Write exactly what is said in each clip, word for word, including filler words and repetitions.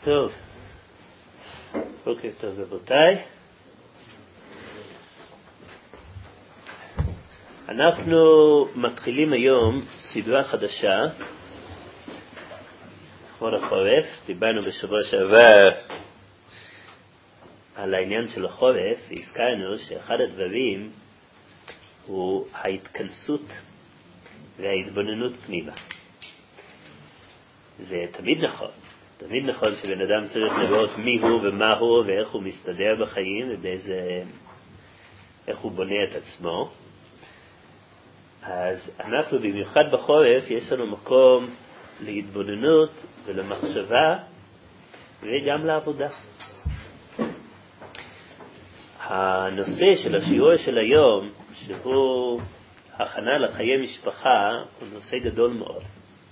טוב, בוקר טוב רבותיי. אנחנו מתחילים היום סדרה חדשה, לכבוד החורף. דיברנו בשבוע שעבר על העניין של החורף, והזכרנו שאחד הדברים הוא ההתכנסות וההתבוננות פנימה. זה תמיד נכון. תמיד נכון שבן אדם צריך לראות מי הוא ומה הוא ואיך הוא מסתדר בחיים ובאיזה, איך הוא בונה את עצמו. אז אנחנו במיוחד בחורף יש לנו מקום להתבוננות ולמחשבה וגם לעבודה. הנושא של השיעור של היום, שהוא הכנה לחיי משפחה, הוא נושא גדול מאוד.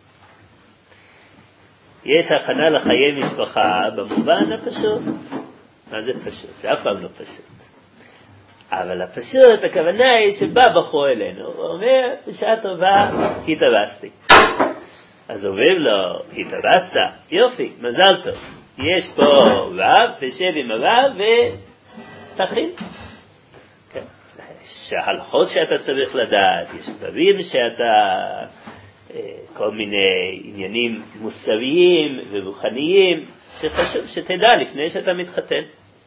יש הכנה לחיי משפחה במובן הפשוט. מה זה פשוט? זה אף פעם לא פשוט. אבל הפשוט, הכוונה היא שבא בחור אלינו, הוא אומר, בשעה טובה, התאבסתי. אז אומרים לו, התאבסת? יופי, מזל טוב. יש פה רב, תשב עם הרב ותכין. כן. יש ההלכות שאתה צריך לדעת, יש דברים שאתה... כל מיני עניינים מוסריים ורוחניים שחשוב שתדע לפני שאתה מתחתן.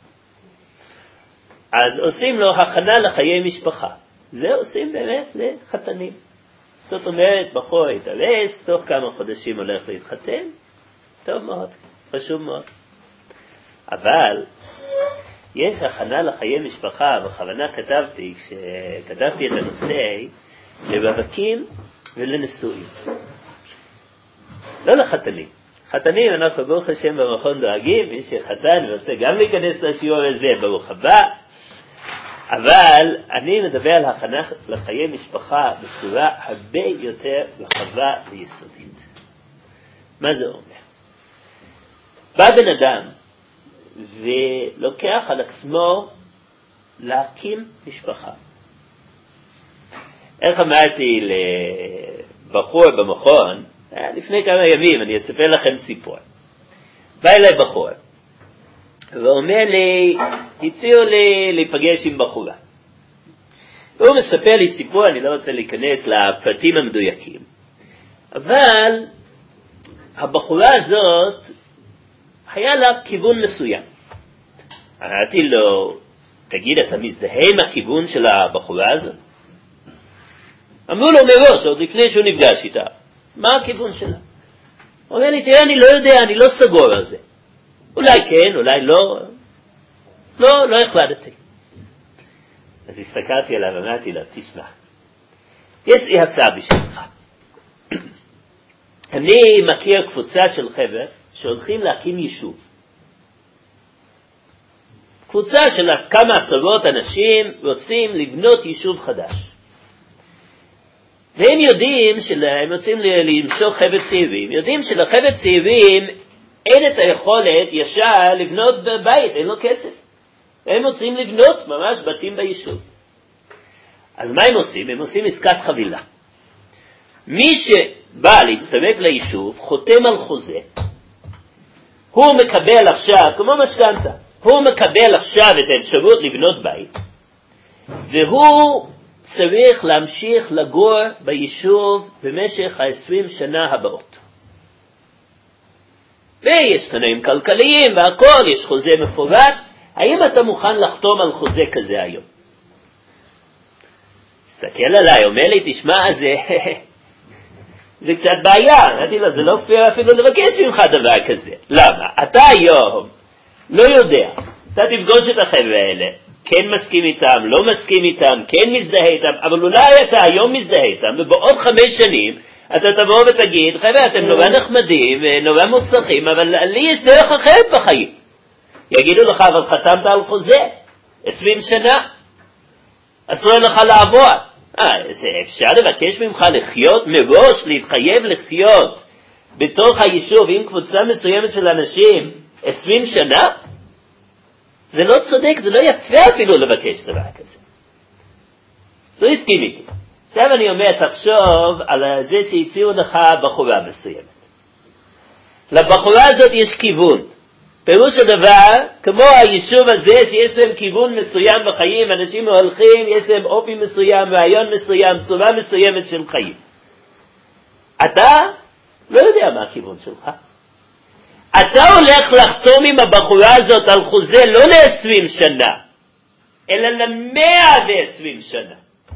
אז עושים לו הכנה לחיי משפחה. זה עושים באמת לחתנים. זאת אומרת, בחור התאבס, תוך כמה חודשים הולך להתחתן. טוב מאוד, חשוב מאוד. אבל יש הכנה לחיי משפחה, בכוונה כתבתי, כשכתבתי את הנושא, לרווקים ולנשואים. לא לחתנים. חתנים אנחנו ברוך השם במכון דואגים, מי שחתן ורוצה גם להיכנס לשיעור הזה, ברוך הבא. אבל אני מדבר על הכנה לחיי משפחה בצורה הרבה יותר רחבה ויסודית. מה זה אומר? בא בן אדם ולוקח על עצמו להקים משפחה. איך אמרתי לבחור במכון, לפני כמה ימים, אני אספר לכם סיפור. בא אליי בחור, ואומר לי, הציעו לי להיפגש עם בחורה. והוא מספר לי סיפור, אני לא רוצה להיכנס לפרטים המדויקים. אבל הבחורה הזאת, היה לה כיוון מסוים. אמרתי לו, תגיד, אתה מזדהה עם הכיוון של הבחורה הזאת? אמרו לו מראש, עוד לפני שהוא נפגש איתה, מה הכיוון שלה? הוא אומר לי, תראה, אני לא יודע, אני לא סגור על זה. אולי כן, אולי לא. לא, לא החלטתי. אז הסתכלתי עליו ואמרתי לה, תשמע, יש לי הצעה בשבילך. אני מכיר קבוצה של חבר'ה שהולכים להקים יישוב. קבוצה של כמה עשרות אנשים רוצים לבנות יישוב חדש. והם יודעים שהם רוצים למשוך חבר'ה צעירים, יודעים שלחבר'ה צעירים אין את היכולת ישר לבנות בבית, אין לו כסף. הם רוצים לבנות ממש בתים ביישוב. אז מה הם עושים? הם עושים עסקת חבילה. מי שבא להצטרף ליישוב, חותם על חוזה, הוא מקבל עכשיו, כמו משכנתה, הוא מקבל עכשיו את האפשרות לבנות בית, והוא צריך להמשיך לגור ביישוב במשך ה-עשרים שנה הבאות. ויש תנאים כלכליים והכל, יש חוזה מפורט. האם אתה מוכן לחתום על חוזה כזה היום? תסתכל עליי, אומר לי, תשמע, זה, זה קצת בעיה. אמרתי לו, זה לא פייר אפילו לבקש ממך דבר כזה. למה? אתה היום לא יודע. אתה תפגוש את החבר'ה האלה, כן מסכים איתם, לא מסכים איתם, כן מזדהה איתם, אבל אולי אתה היום מזדהה איתם, ובעוד חמש שנים אתה תבוא ותגיד, חבר'ה, אתם נורא נחמדים ונורא מוצלחים, אבל לי יש דרך אחרת בחיים. יגידו לך, אבל חתמת על חוזה, עשרים שנה, אסור לך לעבור. אה, זה אפשר לבקש ממך לחיות מראש, להתחייב לחיות בתוך היישוב עם קבוצה מסוימת של אנשים, עשרים שנה? זה לא צודק, זה לא יפה אפילו לבקש דבר כזה. זה הסכים איתי. עכשיו אני אומר, תחשוב על זה שהציעו לך בחורה מסוימת. לבחורה הזאת יש כיוון. פירוש הדבר, כמו היישוב הזה שיש להם כיוון מסוים בחיים, אנשים הולכים, יש להם אופי מסוים, רעיון מסוים, צורה מסוימת של חיים. אתה לא יודע מה הכיוון שלך. אתה הולך לחתום עם הבחורה הזאת על חוזה לא ל-עשרים שנה, אלא ל-מאה ועשרים שנה.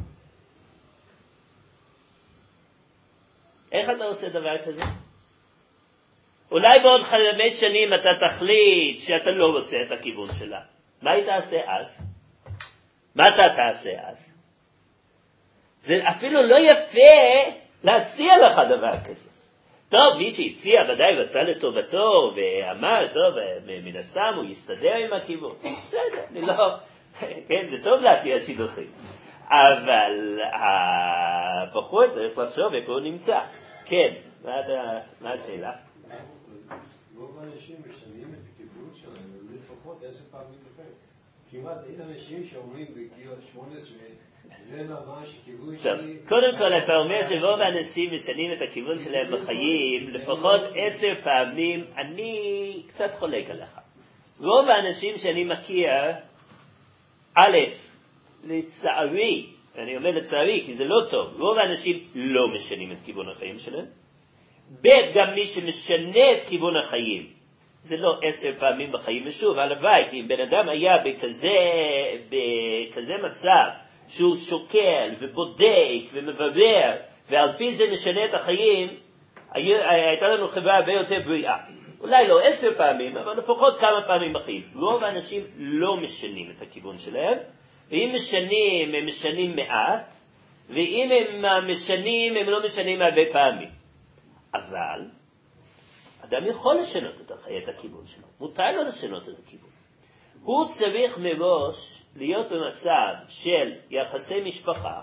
איך אתה עושה דבר כזה? אולי בעוד חמש שנים אתה תחליט שאתה לא רוצה את הכיוון שלה. מה היא תעשה אז? מה אתה תעשה אז? זה אפילו לא יפה להציע לך דבר כזה. טוב, מי שהציע ודאי רצה לטובתו ואמר, טוב, מן הסתם הוא יסתדר עם הכיוון. בסדר, אני לא... כן, זה טוב להציע שידוכים. אבל הבחור צריך לחשוב איפה הוא נמצא. כן, מה השאלה? רוב האנשים משנים את הכיוון שלהם, לפחות עשר פעמים לפני. כמעט אין אנשים שאומרים בגיל שמונה עשרה, זה ממש כיוון שלי... קודם כל אתה אומר שרוב האנשים משנים את הכיוון שלהם בחיים, לפחות עשר פעמים, אני קצת חולק עליך. רוב האנשים שאני מכיר, א', לצערי, אני אומר לצערי כי זה לא טוב, רוב האנשים לא משנים את כיוון החיים שלהם. ב', גם מי שמשנה את כיוון החיים, זה לא עשר פעמים בחיים, ושוב, הלוואי, כי אם בן אדם היה בכזה, בכזה מצב, שהוא שוקל ובודק ומברר, ועל פי זה משנה את החיים, הייתה לנו חברה הרבה יותר בריאה. אולי לא עשר פעמים, אבל לפחות כמה פעמים בחיים. רוב האנשים לא משנים את הכיוון שלהם, ואם משנים, הם משנים מעט, ואם הם משנים, הם לא משנים הרבה פעמים. אבל אדם יכול לשנות את הכיוון שלו, מותר לו לשנות את הכיוון. הוא צריך מראש להיות במצב של יחסי משפחה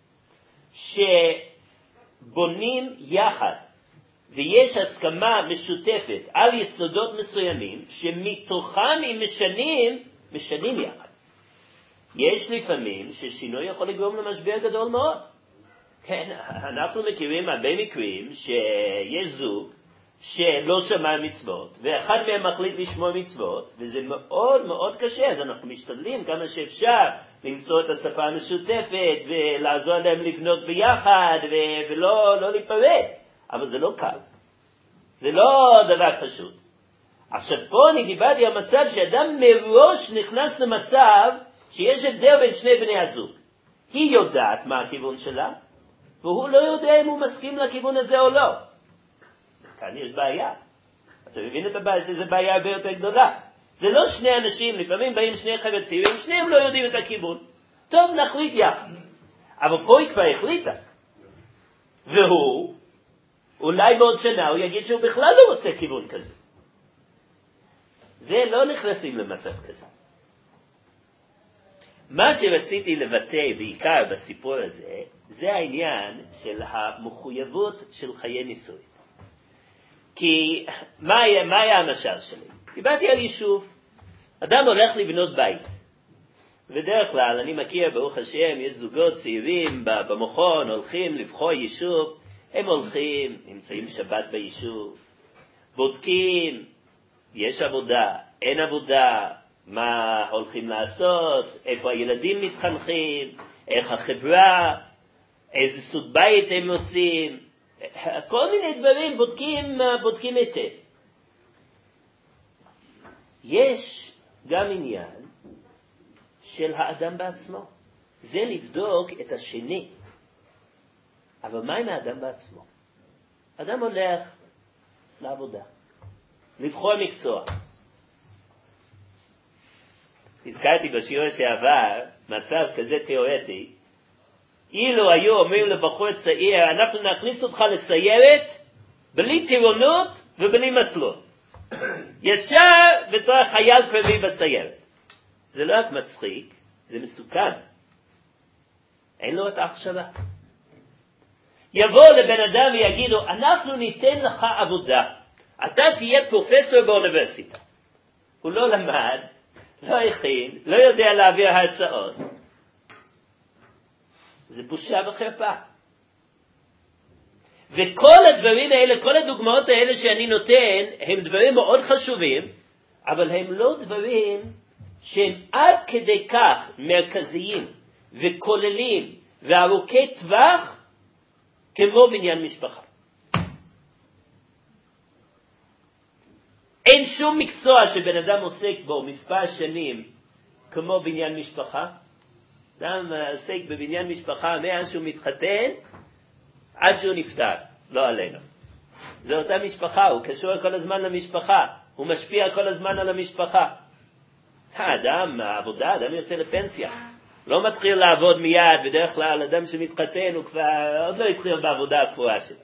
שבונים יחד ויש הסכמה משותפת על יסודות מסוימים שמתוכם הם משנים, משנים יחד. יש לפעמים ששינוי יכול לגרום למשבר גדול מאוד. כן, אנחנו מכירים הרבה מקרים שיש זוג שלא שמע מצוות, ואחד מהם מחליט לשמוע מצוות, וזה מאוד מאוד קשה, אז אנחנו משתדלים כמה שאפשר למצוא את השפה המשותפת, ולעזור להם לבנות ביחד, ו- ולא לא להיפרד. אבל זה לא קל. זה לא דבר פשוט. עכשיו פה אני דיברתי על מצב שאדם מראש נכנס למצב שיש הבדל בין שני בני הזוג. היא יודעת מה הכיוון שלה, והוא לא יודע אם הוא מסכים לכיוון הזה או לא. כאן יש בעיה. אתה מבין את הבעיה שזה בעיה הרבה יותר גדולה. זה לא שני אנשים, לפעמים באים שני חבר'ה צעירים, שניהם לא יודעים את הכיוון. טוב, נחליט יחד. אבל פה היא כבר החליטה. והוא, אולי בעוד שנה הוא יגיד שהוא בכלל לא רוצה כיוון כזה. זה לא נכנסים למצב כזה. מה שרציתי לבטא בעיקר בסיפור הזה, זה העניין של המחויבות של חיי נישואין. כי מה היה, מה היה המשל שלי? דיברתי על יישוב. אדם הולך לבנות בית. בדרך כלל אני מכיר, ברוך השם, יש זוגות צעירים במכון, הולכים לבחור יישוב. הם הולכים, נמצאים שבת ביישוב, בודקים, יש עבודה, אין עבודה, מה הולכים לעשות, איפה הילדים מתחנכים, איך החברה, איזה סוג בית הם מוצאים, כל מיני דברים בודקים, בודקים היטב. יש גם עניין של האדם בעצמו, זה לבדוק את השני. אבל מה עם האדם בעצמו? אדם הולך לעבודה, לבחור מקצוע. הזכרתי בשיעור שעבר מצב כזה תיאורטי, אילו היו אומרים לבחור צעיר, אנחנו נכניס אותך לסיירת, בלי טירונות ובלי מסלול. ישר בתור חייל קרבי בסיירת. זה לא רק מצחיק, זה מסוכן. אין לו את ההכשרה. יבוא לבן אדם ויגידו, אנחנו ניתן לך עבודה. אתה תהיה פרופסור באוניברסיטה. הוא לא למד, לא הכין, לא יודע להעביר הרצאות. זה בושה וחרפה. וכל הדברים האלה, כל הדוגמאות האלה שאני נותן, הם דברים מאוד חשובים, אבל הם לא דברים שהם עד כדי כך מרכזיים וכוללים וארוכי טווח כמו בניין משפחה. אין שום מקצוע שבן אדם עוסק בו מספר שנים כמו בניין משפחה. אדם עוסק בבניין משפחה מאז שהוא מתחתן עד שהוא נפטר, לא עלינו. זו אותה משפחה, הוא קשור כל הזמן למשפחה, הוא משפיע כל הזמן על המשפחה. האדם, העבודה, אדם יוצא לפנסיה, לא מתחיל לעבוד מיד, בדרך כלל אדם שמתחתן הוא כבר עוד לא התחיל בעבודה הקבועה שלו.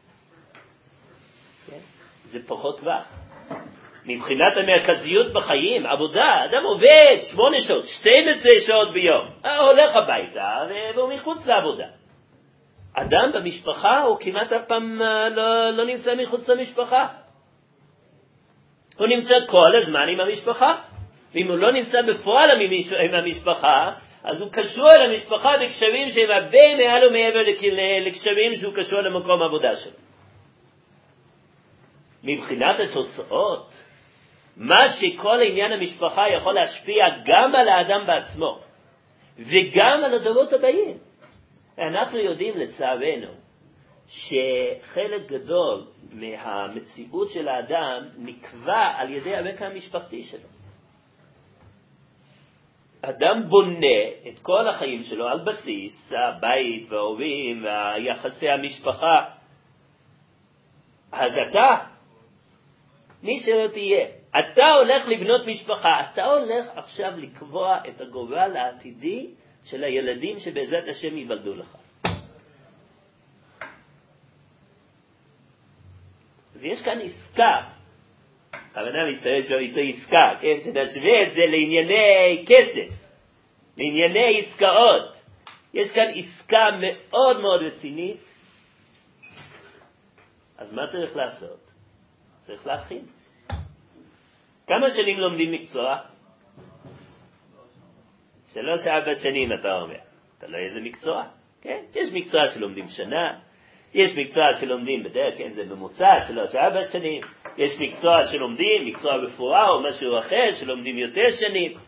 זה פחות טווח. מבחינת המרכזיות בחיים, עבודה, אדם עובד שמונה שעות, שתים עשרה שעות ביום, הולך הביתה והוא מחוץ לעבודה. אדם במשפחה הוא כמעט אף פעם לא, לא נמצא מחוץ למשפחה. הוא נמצא כל הזמן עם המשפחה. ואם הוא לא נמצא בפועל עם המשפחה, אז הוא קשור למשפחה בקשרים שהם הרבה מעל ומעבר לקשרים שהוא קשור למקום העבודה שלו. מבחינת התוצאות, מה שכל עניין המשפחה יכול להשפיע גם על האדם בעצמו, וגם על הדורות הבאים. אנחנו יודעים לצערנו, שחלק גדול מהמציאות של האדם נקבע על ידי הרקע המשפחתי שלו. אדם בונה את כל החיים שלו על בסיס הבית וההורים והיחסי המשפחה. אז אתה, מי שלא תהיה, אתה הולך לבנות משפחה, אתה הולך עכשיו לקבוע את הגורל העתידי של הילדים שבעזרת השם ייוולדו לך. אז יש כאן עסקה, הכוונה משתמש באיתו עסקה, כן? שנשווה את זה לענייני כסף, לענייני עסקאות. יש כאן עסקה מאוד מאוד רצינית. אז מה צריך לעשות? צריך להכין. כמה שנים לומדים מקצוע? שלוש ארבע שנים אתה אומר. אתה לא איזה מקצוע? כן? יש מקצוע שלומדים שנה, יש מקצוע שלומדים בדרך, כן, זה ממוצע שלוש ארבע שנים, יש מקצוע שלומדים, מקצוע רפואה או משהו אחר, שלומדים יותר שנים.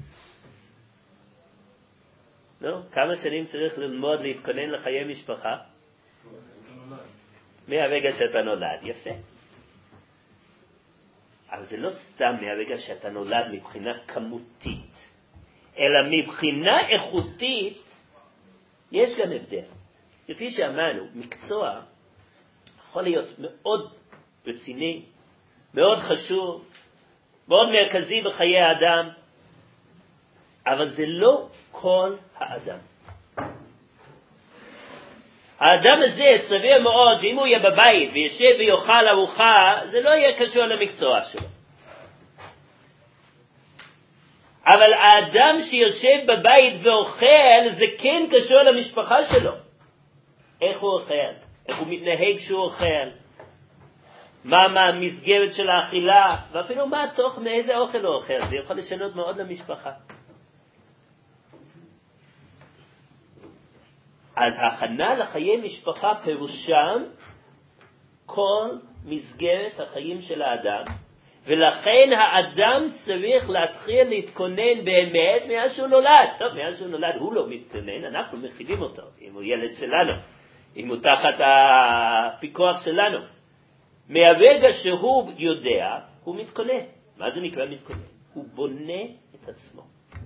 לא? כמה שנים צריך ללמוד להתכונן לחיי משפחה? מהרגע שאתה נולד. יפה. אבל זה לא סתם מהרגע שאתה נולד מבחינה כמותית, אלא מבחינה איכותית יש גם הבדל. כפי שאמרנו, מקצוע יכול להיות מאוד רציני, מאוד חשוב, מאוד מרכזי בחיי האדם, אבל זה לא כל האדם. האדם הזה סביר מאוד שאם הוא יהיה בבית וישב ויאכל ארוחה, זה לא יהיה קשור למקצוע שלו. אבל האדם שיושב בבית ואוכל, זה כן קשור למשפחה שלו. איך הוא אוכל, איך הוא מתנהג כשהוא אוכל, מה, מה המסגרת של האכילה, ואפילו מה התוך, מאיזה אוכל הוא אוכל. זה יכול לשנות מאוד למשפחה. אז ההכנה לחיי משפחה פירושם כל מסגרת החיים של האדם, ולכן האדם צריך להתחיל להתכונן באמת מאז שהוא נולד. טוב, מאז שהוא נולד הוא לא מתכונן, אנחנו מכינים אותו, אם הוא ילד שלנו, אם הוא תחת הפיקוח שלנו. מהרגע שהוא יודע, הוא מתכונן. מה זה נקרא מתכונן? הוא בונה את עצמו.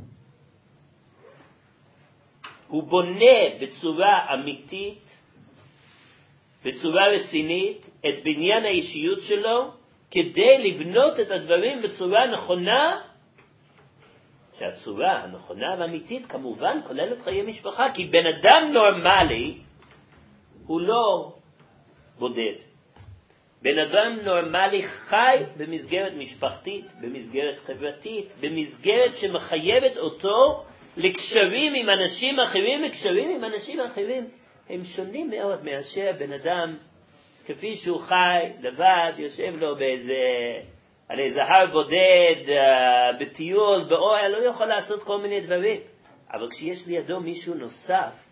הוא בונה בצורה אמיתית, בצורה רצינית, את בניין האישיות שלו, כדי לבנות את הדברים בצורה נכונה, שהצורה הנכונה והאמיתית כמובן כוללת חיי משפחה, כי בן אדם נורמלי הוא לא בודד. בן אדם נורמלי חי במסגרת משפחתית, במסגרת חברתית, במסגרת שמחייבת אותו לקשרים עם אנשים אחרים, לקשרים עם אנשים אחרים הם שונים מאוד מאשר בן אדם כפי שהוא חי לבד, יושב לו באיזה, על איזה הר בודד, בטיול, באוהל, לא יכול לעשות כל מיני דברים. אבל כשיש לידו מישהו נוסף,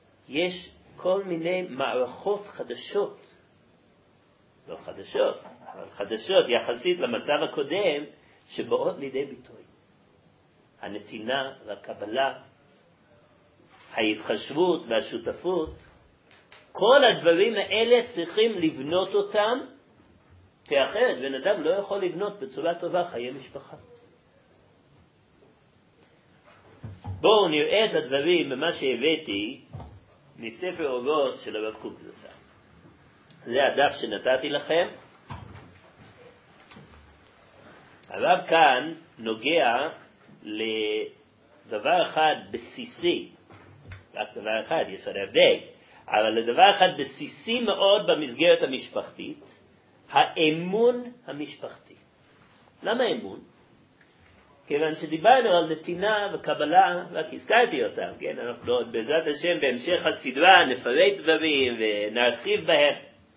יש כל מיני מערכות חדשות, לא חדשות, החדשות יחסית למצב הקודם, שבאות לידי ביטוי. הנתינה והקבלה, ההתחשבות והשותפות, כל הדברים האלה צריכים לבנות אותם, כי אחרת בן אדם לא יכול לבנות בצורה טובה חיי משפחה. בואו נראה את הדברים במה שהבאתי מספר אורות של הרב קוק זצ"ל. זה הדף שנתתי לכם. הרב כאן נוגע לדבר אחד בסיסי, רק דבר אחד, יש עוד הבדל, אבל לדבר אחד בסיסי מאוד במסגרת המשפחתית, האמון המשפחתי. למה אמון? כיוון שדיברנו על נתינה וקבלה, רק הזכרתי אותם, כן? אנחנו עוד בעזרת השם בהמשך הסדרה נפרט דברים ונרחיב בהם.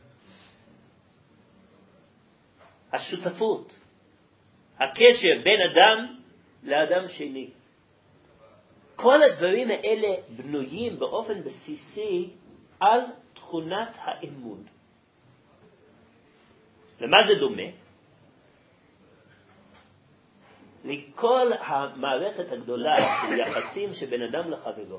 השותפות, הקשר בין אדם לאדם שני. כל הדברים האלה בנויים באופן בסיסי על תכונת האמון. למה זה דומה? לכל המערכת הגדולה של יחסים שבין אדם לחברו.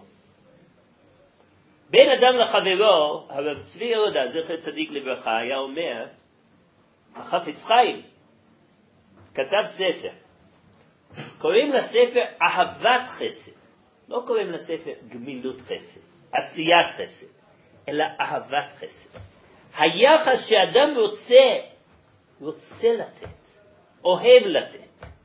בין אדם לחברו, הרב צבי יהודה, זכר צדיק לברכה, היה אומר, החפץ חיים כתב ספר, קוראים לספר אהבת חסד, לא קוראים לספר גמילות חסד, עשיית חסד, אלא אהבת חסד. היחס שאדם רוצה, רוצה לתת, אוהב לתת.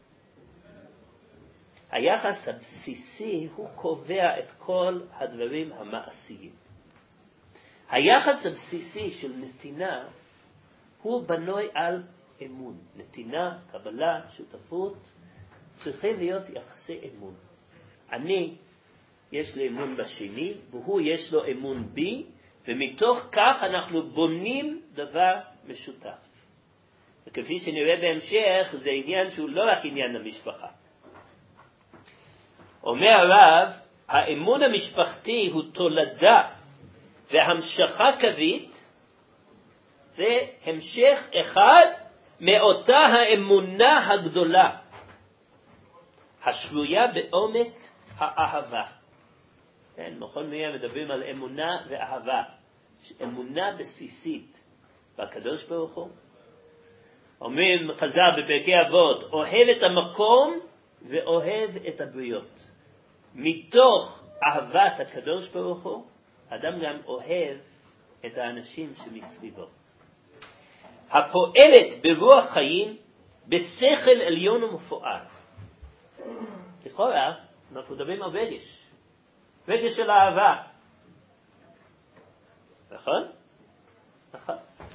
היחס הבסיסי הוא קובע את כל הדברים המעשיים. היחס הבסיסי של נתינה הוא בנוי על אמון. נתינה, קבלה, שותפות, צריכים להיות יחסי אמון. אני, יש לי אמון בשני, והוא יש לו אמון בי, ומתוך כך אנחנו בונים דבר משותף. וכפי שנראה בהמשך, זה עניין שהוא לא רק עניין למשפחה. אומר הרב, האמון המשפחתי הוא תולדה והמשכה קווית, זה המשך אחד מאותה האמונה הגדולה, השרויה בעומק האהבה. כן, בכל מיני מדברים על אמונה ואהבה, אמונה בסיסית בקדוש ברוך הוא. אומרים חז"ל בפרקי אבות, אוהב את המקום ואוהב את הבריות. מתוך אהבת הקדוש ברוך הוא, אדם גם אוהב את האנשים שמסביבו. הפועלת ברוח חיים, בשכל עליון ומפואר. לכאורה, אנחנו מדברים על רגש. רגש של אהבה. נכון? נכון.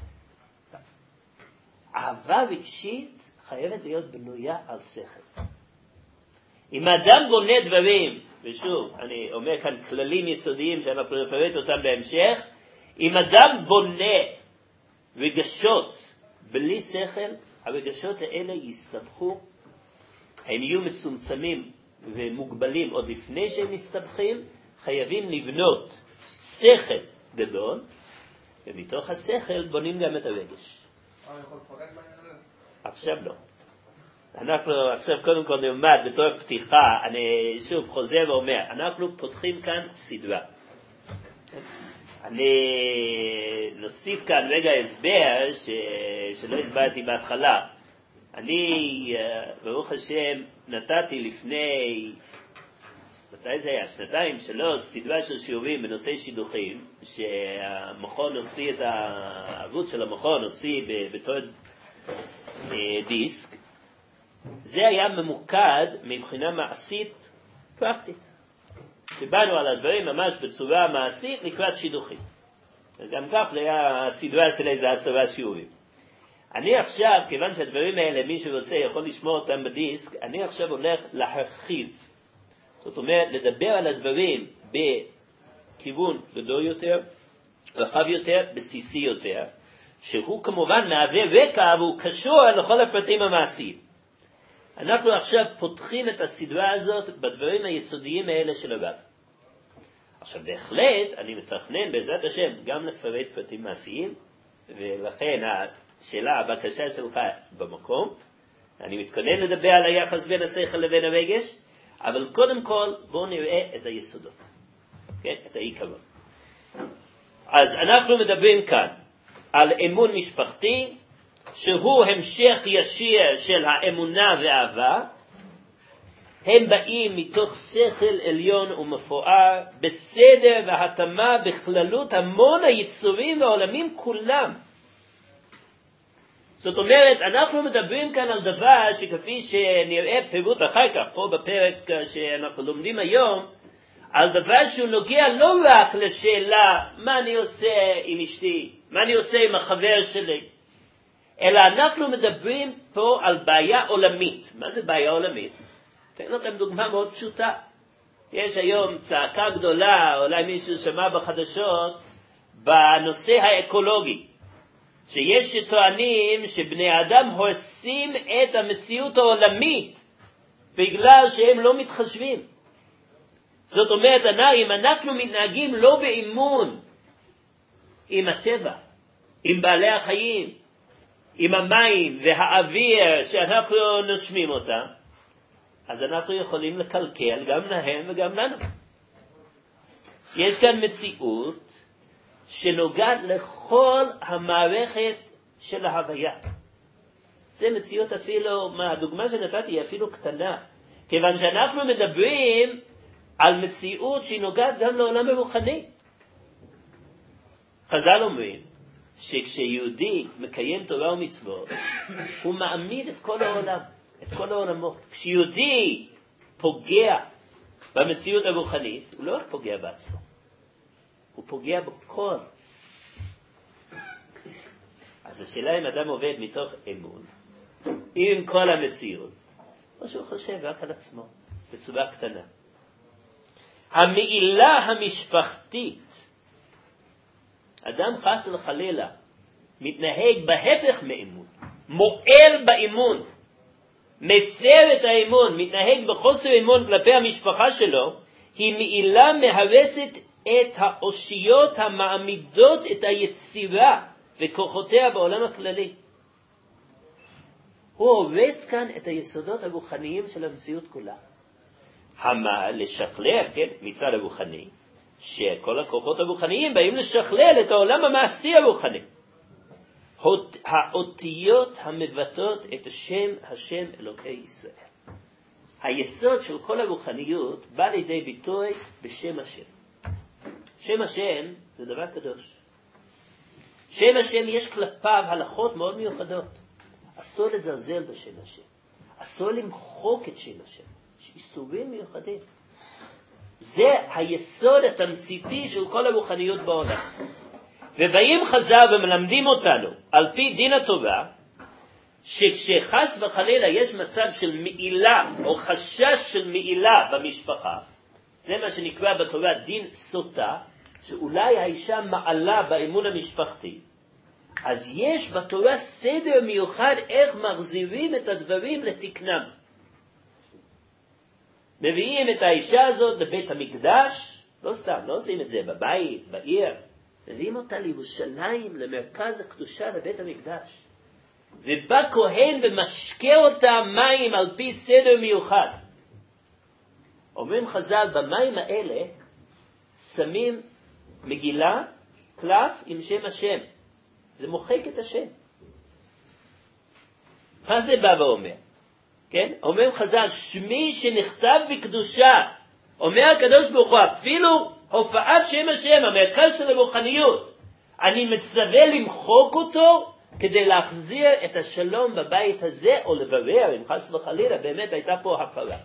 אהבה רגשית חייבת להיות בנויה על שכל. אם האדם בונה דברים, ושוב, אני אומר כאן כללים יסודיים שאנחנו נפרט אותם בהמשך, אם אדם בונה רגשות בלי שכל, הרגשות האלה יסתבכו, הם יהיו מצומצמים ומוגבלים עוד לפני שהם מסתבכים, חייבים לבנות שכל גדול, ומתוך השכל בונים גם את הרגש. אני יכול לפרט בעניין הזה? עכשיו לא. אנחנו עכשיו קודם כל נלמד בתור פתיחה, אני שוב חוזר ואומר, אנחנו פותחים כאן סדרה. אני נוסיף כאן רגע הסבר ש... שלא הסברתי בהתחלה. אני, ברוך השם, נתתי לפני, מתי זה היה? שנתיים, שלוש, סדרה של שיעורים בנושא שידוכים, שהמכון הוציא את הערוץ של המכון, הוציא בתור דיסק. זה היה ממוקד מבחינה מעשית פרקטית. דיברנו על הדברים ממש בצורה מעשית לקראת שידוכים. וגם כך זה היה סדרה של איזה עשרה שיעורים. אני עכשיו, כיוון שהדברים האלה, מי שרוצה יכול לשמוע אותם בדיסק, אני עכשיו הולך להרחיב. זאת אומרת, לדבר על הדברים בכיוון גדול יותר, רחב יותר, בסיסי יותר, שהוא כמובן מהווה רקע והוא קשור לכל הפרטים המעשיים. אנחנו עכשיו פותחים את הסדרה הזאת בדברים היסודיים האלה של הרב. עכשיו בהחלט אני מתכנן בעזרת השם גם לפרט פרטים מעשיים, ולכן שאלה, הבקשה שלך במקום, אני מתכונן לדבר על היחס בין השכל לבין הרגש, אבל קודם כל בואו נראה את היסודות, כן? את העיקרון. אז אנחנו מדברים כאן על אמון משפחתי, שהוא המשך ישיר של האמונה והאהבה. הם באים מתוך שכל עליון ומפואר, בסדר והתאמה בכללות המון היצורים והעולמים כולם. זאת אומרת, אנחנו מדברים כאן על דבר שכפי שנראה פירוט אחר כך, פה בפרק שאנחנו לומדים היום, על דבר שהוא נוגע לא רק לשאלה מה אני עושה עם אשתי, מה אני עושה עם החבר שלי, אלא אנחנו מדברים פה על בעיה עולמית. מה זה בעיה עולמית? אתן לכם דוגמה מאוד פשוטה. יש היום צעקה גדולה, אולי מישהו שמע בחדשות, בנושא האקולוגי. שיש שטוענים שבני אדם הורסים את המציאות העולמית בגלל שהם לא מתחשבים. זאת אומרת, אם אנחנו מתנהגים לא באמון עם הטבע, עם בעלי החיים, עם המים והאוויר שאנחנו נושמים אותם, אז אנחנו יכולים לקלקל גם להם וגם לנו. יש כאן מציאות שנוגעת לכל המערכת של ההוויה. זה מציאות אפילו, מה, הדוגמה שנתתי היא אפילו קטנה, כיוון שאנחנו מדברים על מציאות שהיא נוגעת גם לעולם הרוחני. חז"ל אומרים שכשיהודי מקיים תורה ומצוות, הוא מעמיד את כל העולם, את כל העולמות. כשיהודי פוגע במציאות הרוחנית, הוא לא רק פוגע בעצמו, הוא פוגע בכל. אז השאלה אם אדם עובד מתוך אמון, עם כל המציאות, או שהוא חושב רק על עצמו, בצורה קטנה. המעילה המשפחתית, אדם חס וחלילה, מתנהג בהפך מאמון, מועל באמון, מפר את האמון, מתנהג בחוסר אמון כלפי המשפחה שלו, היא מעילה מהרסת את האושיות המעמידות את היצירה וכוחותיה בעולם הכללי. הוא הורס כאן את היסודות הרוחניים של המציאות כולה. המה לשכלל, כן, מצד הרוחני, שכל הכוחות הרוחניים באים לשכלל את העולם המעשי הרוחני. האותיות המבטאות את השם, השם אלוקי ישראל. היסוד של כל הרוחניות בא לידי ביטוי בשם השם. שם השם זה דבר קדוש. שם השם יש כלפיו הלכות מאוד מיוחדות. אסור לזלזל בשם השם. אסור למחוק את שם השם. יש איסורים מיוחדים. זה היסוד התמציתי של כל הרוחניות בעולם. ובאים חז"ל ומלמדים אותנו, על פי דין התורה, שכשחס וחלילה יש מצב של מעילה, או חשש של מעילה במשפחה, זה מה שנקרא בתורה דין סוטה, שאולי האישה מעלה באמון המשפחתי, אז יש בתורה סדר מיוחד איך מחזירים את הדברים לתקנם. מביאים את האישה הזאת לבית המקדש, לא סתם, לא עושים את זה בבית, בעיר, מביאים אותה לירושלים, למרכז הקדושה, לבית המקדש. ובא כהן ומשקה אותה מים על פי סדר מיוחד. אומרים חז"ל, במים האלה שמים מגילה, קלף עם שם השם. זה מוחק את השם. מה זה בא ואומר? כן? אומרים חז"ל, שמי שנכתב בקדושה, אומר הקדוש ברוך הוא, אפילו הופעת שם השם, המרכז של הרוחניות, אני מצווה למחוק אותו כדי להחזיר את השלום בבית הזה, או לברר, אם חס וחלילה, באמת הייתה פה הפרה.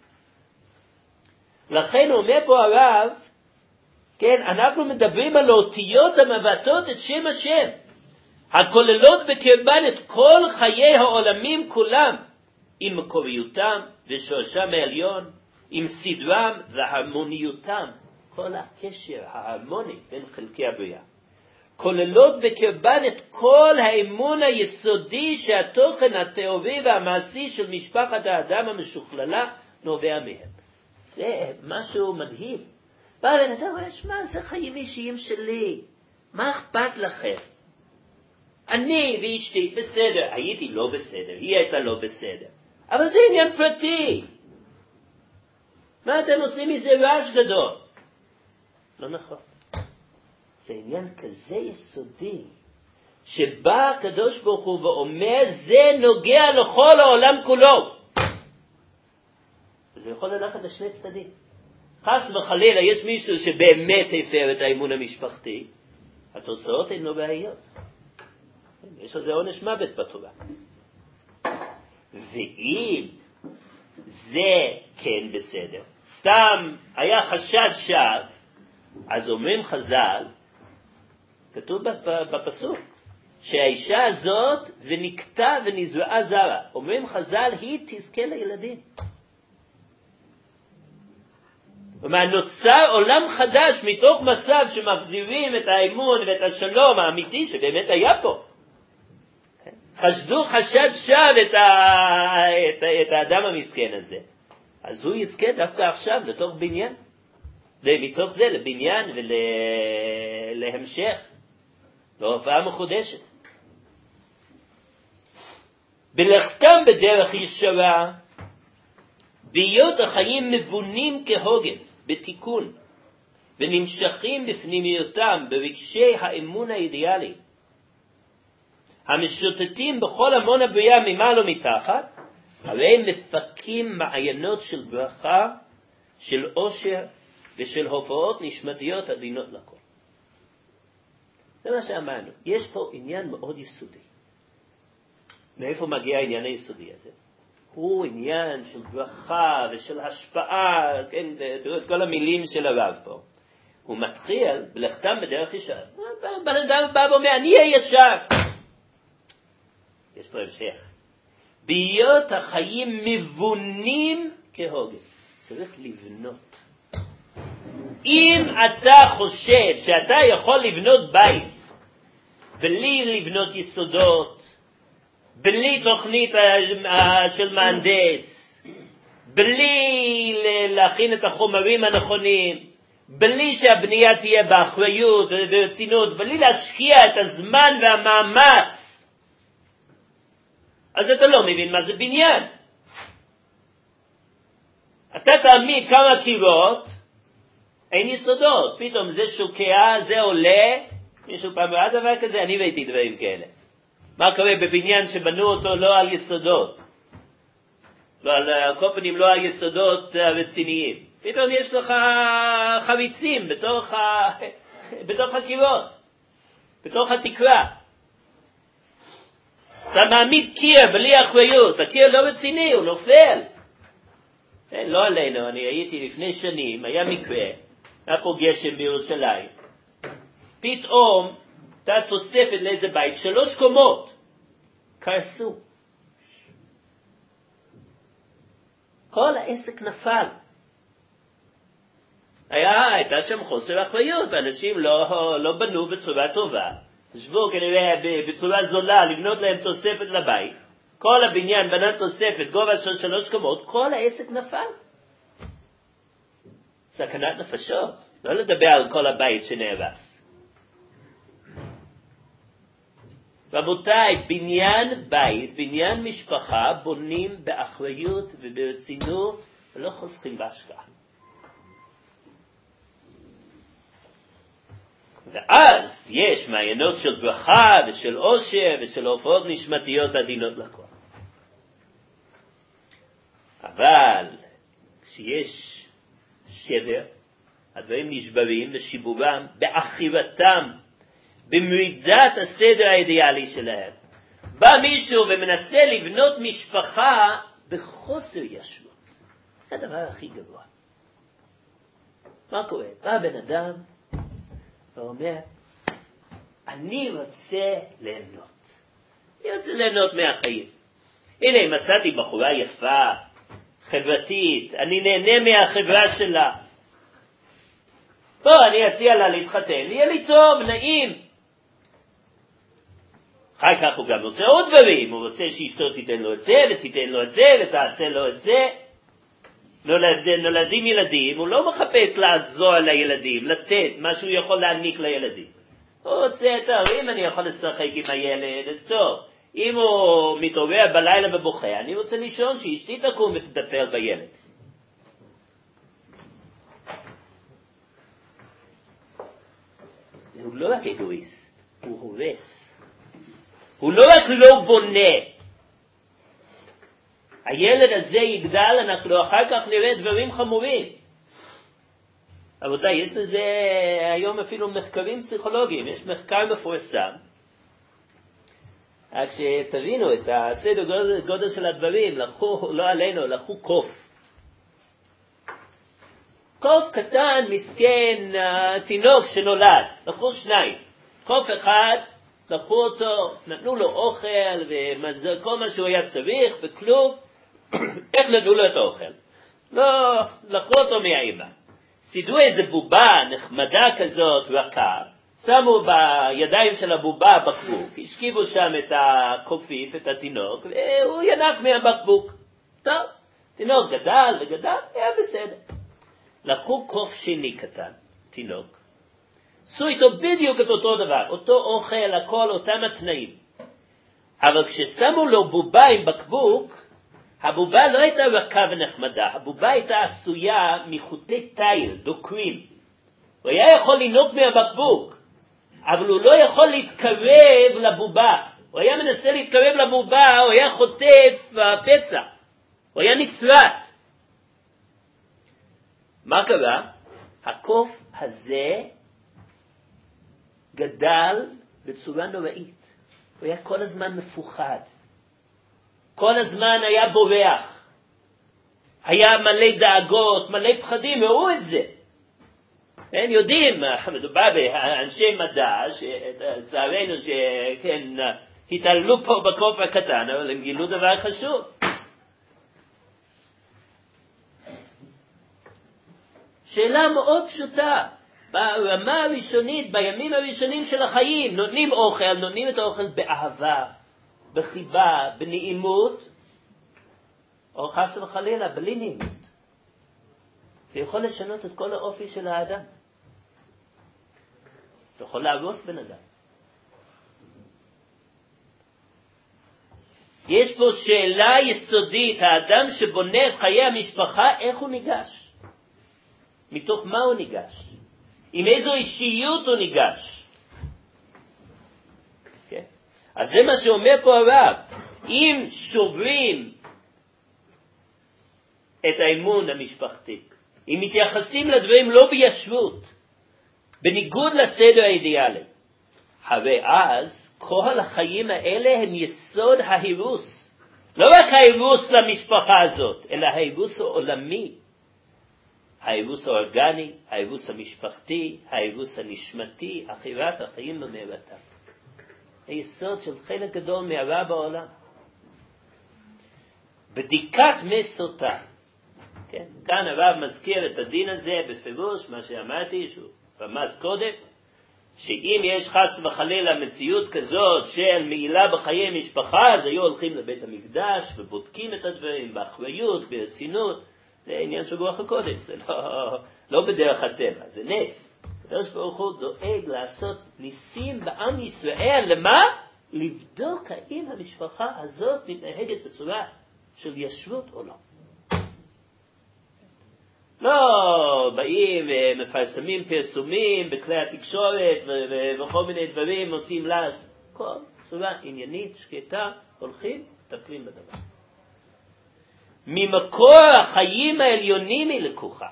לכן אומר פה הרב, כן, אנחנו מדברים על אותיות המבטאות את שם השם, הכוללות בקרבן את כל חיי העולמים כולם, עם מקוריותם ושורשם העליון, עם סדרם והרמוניותם, כל הקשר ההרמוני בין חלקי הבריאה. כוללות בקרבן את כל האמון היסודי שהתוכן התיאורי והמעשי של משפחת האדם המשוכללה נובע מהם. זה משהו מדהים. בא בן אדם, מה זה חיים אישיים שלי? מה אכפת לכם? אני ואשתי בסדר, הייתי לא בסדר, היא הייתה לא בסדר. אבל זה עניין פרטי. מה אתם עושים מזה רעש גדול? לא נכון. זה עניין כזה יסודי, שבא הקדוש ברוך הוא ואומר, זה נוגע לכל העולם כולו. וזה יכול ללכת לשני צדדים. חס וחלילה, יש מישהו שבאמת הפר את האמון המשפחתי, התוצאות הן לא בעיות. יש לזה עונש מוות בתורה. ואם זה כן בסדר, סתם היה חשד שווא, אז אומרים חז"ל, כתוב בפסוק, שהאישה הזאת ונקטה ונזרעה זרה, אומרים חז"ל, היא תזכה לילדים. ומה נוצר עולם חדש מתוך מצב שמחזירים את האמון ואת השלום האמיתי שבאמת היה פה. חשדו חשד שווא את, ה... את, ה... את האדם המסכן הזה. אז הוא יזכה דווקא עכשיו לתוך בניין. ומתוך זה לבניין ולהמשך. להופעה מחודשת. בלכתם בדרך ישרה, בהיות החיים מבונים כהוגן, בתיקון, ונמשכים בפנימיותם ברגשי האמון האידיאלי, המשוטטים בכל המון הבריאה ממעלה ומתחת, הרי הם מפקים מעיינות של ברכה, של עושר ושל הופעות נשמתיות עדינות לכל. זה מה שאמרנו. יש פה עניין מאוד יסודי. מאיפה מגיע העניין היסודי הזה? הוא עניין של ברכה ושל השפעה, כן, תראו את כל המילים של הרב פה. הוא מתחיל בלכתם בדרך ישר. בן אדם בא ואומר, אני הישר. יש פה המשך. בהיות החיים מבונים כהוגן. צריך לבנות. אם אתה חושב שאתה יכול לבנות בית, בלי לבנות יסודות, בלי תוכנית של מהנדס, בלי להכין את החומרים הנכונים, בלי שהבנייה תהיה באחריות וברצינות, בלי להשקיע את הזמן והמאמץ, אז אתה לא מבין מה זה בניין. אתה תעמיד כמה קירות, אין יסודות, פתאום זה שוקע, זה עולה. מישהו פעם ראה דבר כזה? אני ראיתי דברים כאלה. מה קורה בבניין שבנו אותו לא על יסודות, לא על קופנים, לא על יסודות רציניים, פתאום יש לך חריצים בתוך, ה... בתוך הקירות, בתוך התקרה. אתה מעמיד קיר בלי אחריות, הקיר לא רציני, הוא נופל. לא עלינו, אני הייתי לפני שנים, היה מקרה, היה פה גשם בירושלים, פתאום אתה תוספת לאיזה בית, שלוש קומות, קרסו. כל העסק נפל. היה, הייתה שם חוסר אחריות, אנשים לא, לא בנו בצורה טובה, חשבו כנראה בצורה זולה לבנות להם תוספת לבית, כל הבניין בנה תוספת, גובה של שלוש קומות, כל העסק נפל. סכנת נפשות, לא לדבר על כל הבית שנהרס. רבותיי, בניין בית, בניין משפחה, בונים באחריות וברצינות, ולא חוסכים בהשקעה. ואז יש מעיינות של ברכה ושל עושר ושל הופעות נשמתיות עדינות לכל. אבל כשיש שבר, הדברים נשברים ושיבורם באחירתם, במרידת הסדר האידיאלי שלהם. בא מישהו ומנסה לבנות משפחה בחוסר ישרות. זה הדבר הכי גבוה. מה קורה? בא בן אדם ואומר, אני רוצה ליהנות. אני רוצה ליהנות מהחיים. הנה, מצאתי בחורה יפה, חברתית, אני נהנה מהחברה שלה. בוא, אני אציע לה להתחתן, יהיה לי טוב, נעים. אחר כך הוא גם רוצה עוד דברים, הוא רוצה שאשתו תיתן לו את זה, ותיתן לו את זה, ותעשה לו את זה. נולד, נולדים ילדים, הוא לא מחפש לעזור לילדים, לתת מה שהוא יכול להעניק לילדים. הוא רוצה, טוב, אם אני יכול לשחק עם הילד, אז טוב. אם הוא מתעורר בלילה ובוכה, אני רוצה לישון שאשתי תקום ותטפל בילד. הוא לא רק אגואיסט, הוא הורס. הוא לא רק לא בונה. הילד הזה יגדל, אנחנו אחר כך נראה דברים חמורים. רבותיי, יש לזה היום אפילו מחקרים פסיכולוגיים, יש מחקר מפורסם. רק שתבינו את הסדר גודל, גודל של הדברים, לקחו, לא עלינו, לקחו קוף. קוף קטן, מסכן, תינוק שנולד, לקחו שניים. קוף אחד, לקחו אותו, נתנו לו אוכל וכל מה שהוא היה צריך בכלוב. איך נתנו לו את האוכל? לא, לקחו אותו מהאימא. סידרו איזה בובה נחמדה כזאת, רכה, שמו בידיים של הבובה בקבוק, השכיבו שם את הקופיף, את התינוק, והוא ינק מהבקבוק. טוב, תינוק גדל וגדל, היה בסדר. לקחו קוף שני קטן, תינוק, עשו איתו בדיוק את אותו דבר, אותו אוכל, הכל, אותם התנאים. אבל כששמו לו בובה עם בקבוק, הבובה לא הייתה רכה ונחמדה, הבובה הייתה עשויה מחוטי תיל, דוקרים. הוא היה יכול לנוק מהבקבוק, אבל הוא לא יכול להתקרב לבובה. הוא היה מנסה להתקרב לבובה, הוא היה חוטף פצע, הוא היה נשרט. מה קרה? הקוף הזה גדל בצורה נוראית. הוא היה כל הזמן מפוחד. כל הזמן היה בורח. היה מלא דאגות, מלא פחדים, ראו את זה. הם יודעים, מדובר באנשי מדע, לצערנו שכן, התעללו פה בקוף הקטן, אבל הם גילו דבר חשוב. שאלה מאוד פשוטה. ברמה הראשונית, בימים הראשונים של החיים, נותנים אוכל, נותנים את האוכל באהבה, בחיבה, בנעימות, או חס וחלילה, בלי נעימות. זה יכול לשנות את כל האופי של האדם. זה יכול להרוס בן אדם. יש פה שאלה יסודית, האדם שבונה את חיי המשפחה, איך הוא ניגש? מתוך מה הוא ניגש? עם איזו אישיות הוא ניגש? Okay. אז זה מה שאומר פה הרב. אם שוברים את האמון המשפחתי, אם מתייחסים לדברים לא בישרות, בניגוד לסדר האידיאלי, הרי אז כל החיים האלה הם יסוד ההירוס. לא רק ההירוס למשפחה הזאת, אלא ההירוס העולמי. ההירוס האורגני, ההירוס המשפחתי, ההירוס הנשמתי, אחירת החיים במהרתם. היסוד של חלק גדול מהרע בעולם. בדיקת מסותה. כן? כאן הרב מזכיר את הדין הזה בפירוש, מה שאמרתי, שהוא רמז קודם, שאם יש חס וחלילה מציאות כזאת של מעילה בחיי משפחה, אז היו הולכים לבית המקדש ובודקים את הדברים באחריות, ברצינות. זה עניין של רוח הקודש, זה לא, לא בדרך הטבע, זה נס. הקדוש ברוך הוא דואג לעשות ניסים בעם ישראל, למה? לבדוק האם המשפחה הזאת מתנהגת בצורה של ישרות או לא. לא באים ומפרסמים פרסומים בכלי התקשורת וכל מיני דברים, מוצאים לס. כל צורה עניינית, שקטה, הולכים, טפלים בדבר. ממקור החיים העליונים היא לקוחה.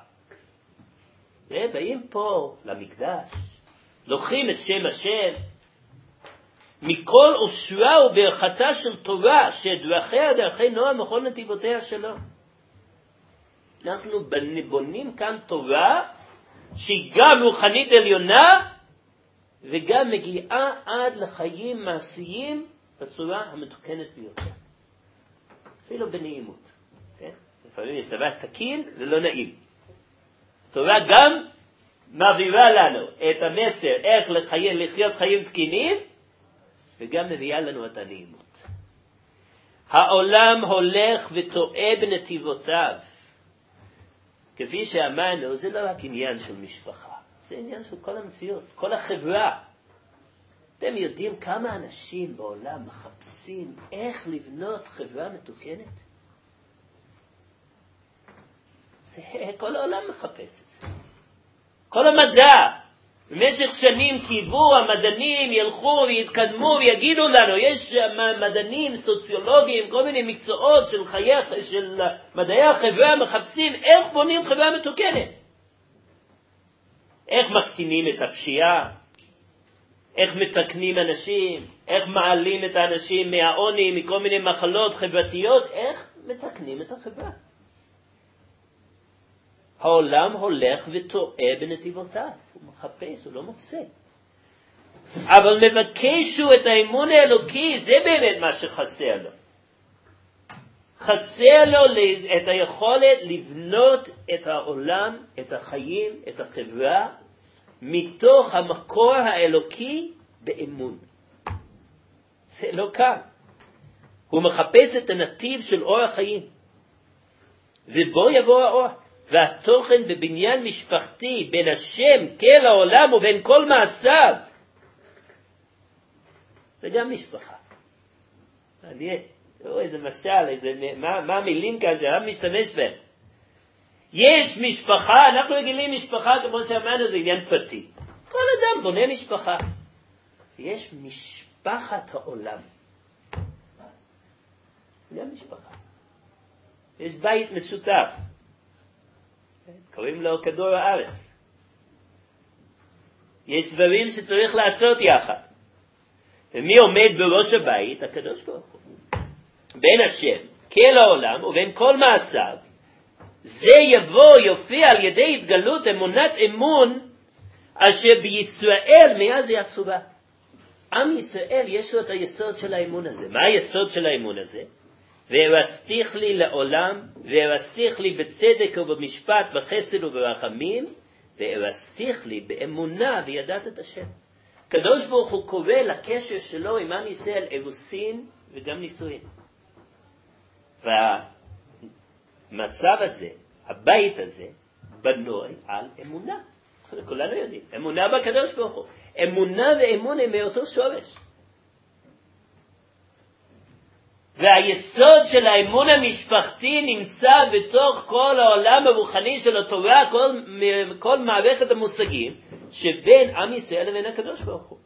ובאים פה למקדש, לוקחים את שם השם, מכל אושרה וברכתה של תורה, שדרכיה דרכי נועם וכל נתיבותיה שלו. אנחנו בונים כאן תורה, שהיא גם רוחנית עליונה, וגם מגיעה עד לחיים מעשיים, בצורה המתוקנת ביותר. אפילו בנעימות. לפעמים יש דבר תקין ולא נעים. תורה גם מעבירה לנו את המסר איך לחי... לחיות חיים תקינים, וגם מביאה לנו את הנעימות. העולם הולך וטועה בנתיבותיו. כפי שאמרנו, זה לא רק עניין של משפחה, זה עניין של כל המציאות, כל החברה. אתם יודעים כמה אנשים בעולם מחפשים איך לבנות חברה מתוקנת? זה, כל העולם מחפש את זה. כל המדע, במשך שנים קיוו, המדענים ילכו ויתקדמו ויגידו לנו, יש מדענים, סוציולוגים, כל מיני מקצועות של, חיי, של מדעי החברה, מחפשים איך בונים חברה מתוקנת. איך מקטינים את הפשיעה, איך מתקנים אנשים, איך מעלים את האנשים מהעוני, מכל מיני מחלות חברתיות, איך מתקנים את החברה. העולם הולך וטועה בנתיבותיו, הוא מחפש, הוא לא מוצא. אבל מבקשו את האמון האלוקי, זה באמת מה שחסר לו. חסר לו את היכולת לבנות את העולם, את החיים, את החברה, מתוך המקור האלוקי באמון. זה לא קל. הוא מחפש את הנתיב של אור החיים. ובו יבוא האור. והתוכן בבניין משפחתי בין השם כל העולם ובין כל מעשיו. זה גם משפחה. מעניין. תראו איזה משל, איזה, מה, מה המילים כאן שהרב משתמש בהם. יש משפחה, אנחנו רגילים משפחה, כמו שאמרנו, זה עניין פרטי. כל אדם בונה משפחה. ויש משפחת העולם. גם משפחה. יש בית משותף. קוראים לו כדור הארץ. יש דברים שצריך לעשות יחד. ומי עומד בראש הבית? הקדוש ברוך הוא. בין השם, כל העולם, ובין כל מעשיו, זה יבוא, יופיע על ידי התגלות אמונת אמון, אשר בישראל מאז יצובה. עם ישראל יש לו את היסוד של האמון הזה. מה היסוד של האמון הזה? והרסתיך לי לעולם, והרסתיך לי בצדק ובמשפט, בחסד וברחמים, והרסתיך לי באמונה וידעת את השם. קדוש ברוך הוא קורא לקשר שלו עם עם ישראל אירוסין וגם נישואין. והמצב הזה, הבית הזה, בנוי על אמונה. כולנו יודעים, אמונה בקדוש ברוך הוא. אמונה ואמון הם מאותו שורש. והיסוד של האמון המשפחתי נמצא בתוך כל העולם הרוחני של התורה, כל, כל מערכת המושגים שבין עם ישראל לבין הקדוש ברוך הוא.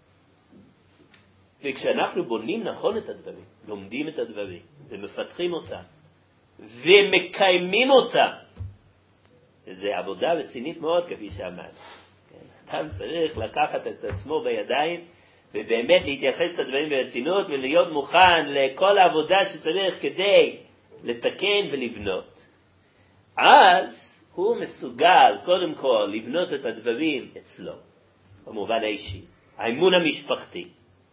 וכשאנחנו בונים נכון את הדברים, לומדים את הדברים ומפתחים אותם ומקיימים אותם, זה עבודה רצינית מאוד כפי שאמרנו. אדם צריך לקחת את עצמו בידיים ובאמת להתייחס לדברים ברצינות ולהיות מוכן לכל העבודה שצריך כדי לתקן ולבנות. אז הוא מסוגל קודם כל לבנות את הדברים אצלו, במובן האישי, האמון המשפחתי.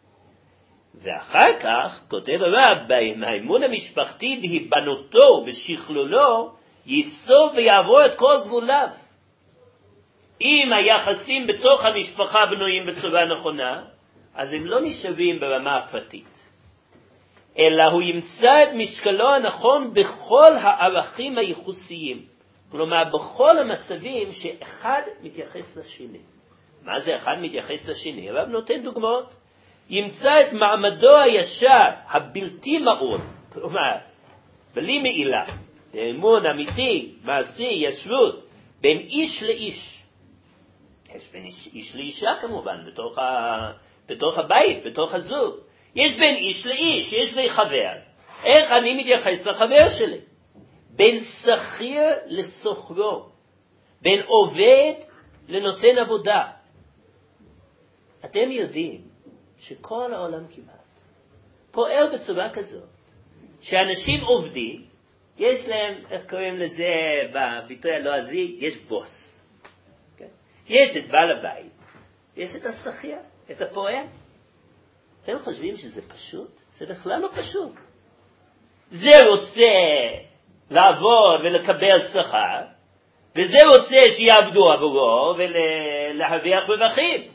ואחר כך כותב הרב, האמון המשפחתי בהיבנותו, בשכלולו, ייסוב ויעבור את כל גבוליו. אם היחסים בתוך המשפחה בנויים בצורה נכונה, אז הם לא נשאבים ברמה הפרטית, אלא הוא ימצא את משקלו הנכון בכל הערכים הייחוסיים. כלומר, בכל המצבים שאחד מתייחס לשני. מה זה אחד מתייחס לשני? הרב נותן דוגמאות. ימצא את מעמדו הישר, הבלתי מעון, כלומר, בלי מעילה, באמון אמיתי, מעשי, ישרות, בין איש לאיש. יש בין איש, איש לאישה כמובן, בתוך, ה, בתוך הבית, בתוך הזוג. יש בין איש לאיש, יש לי חבר. איך אני מתייחס לחבר שלי? בין שכיר לסוחרו, בין עובד לנותן עבודה. אתם יודעים שכל העולם כמעט פועל בצורה כזאת, שאנשים עובדים, יש להם, איך קוראים לזה בביטוי הלועזי, יש בוס. Okay? יש את בעל הבית, יש את השכיר, את הפועל. אתם חושבים שזה פשוט? זה בכלל לא פשוט. זה רוצה לעבוד ולקבל שכר, וזה רוצה שיעבדו עבורו ולהרוויח רווחים.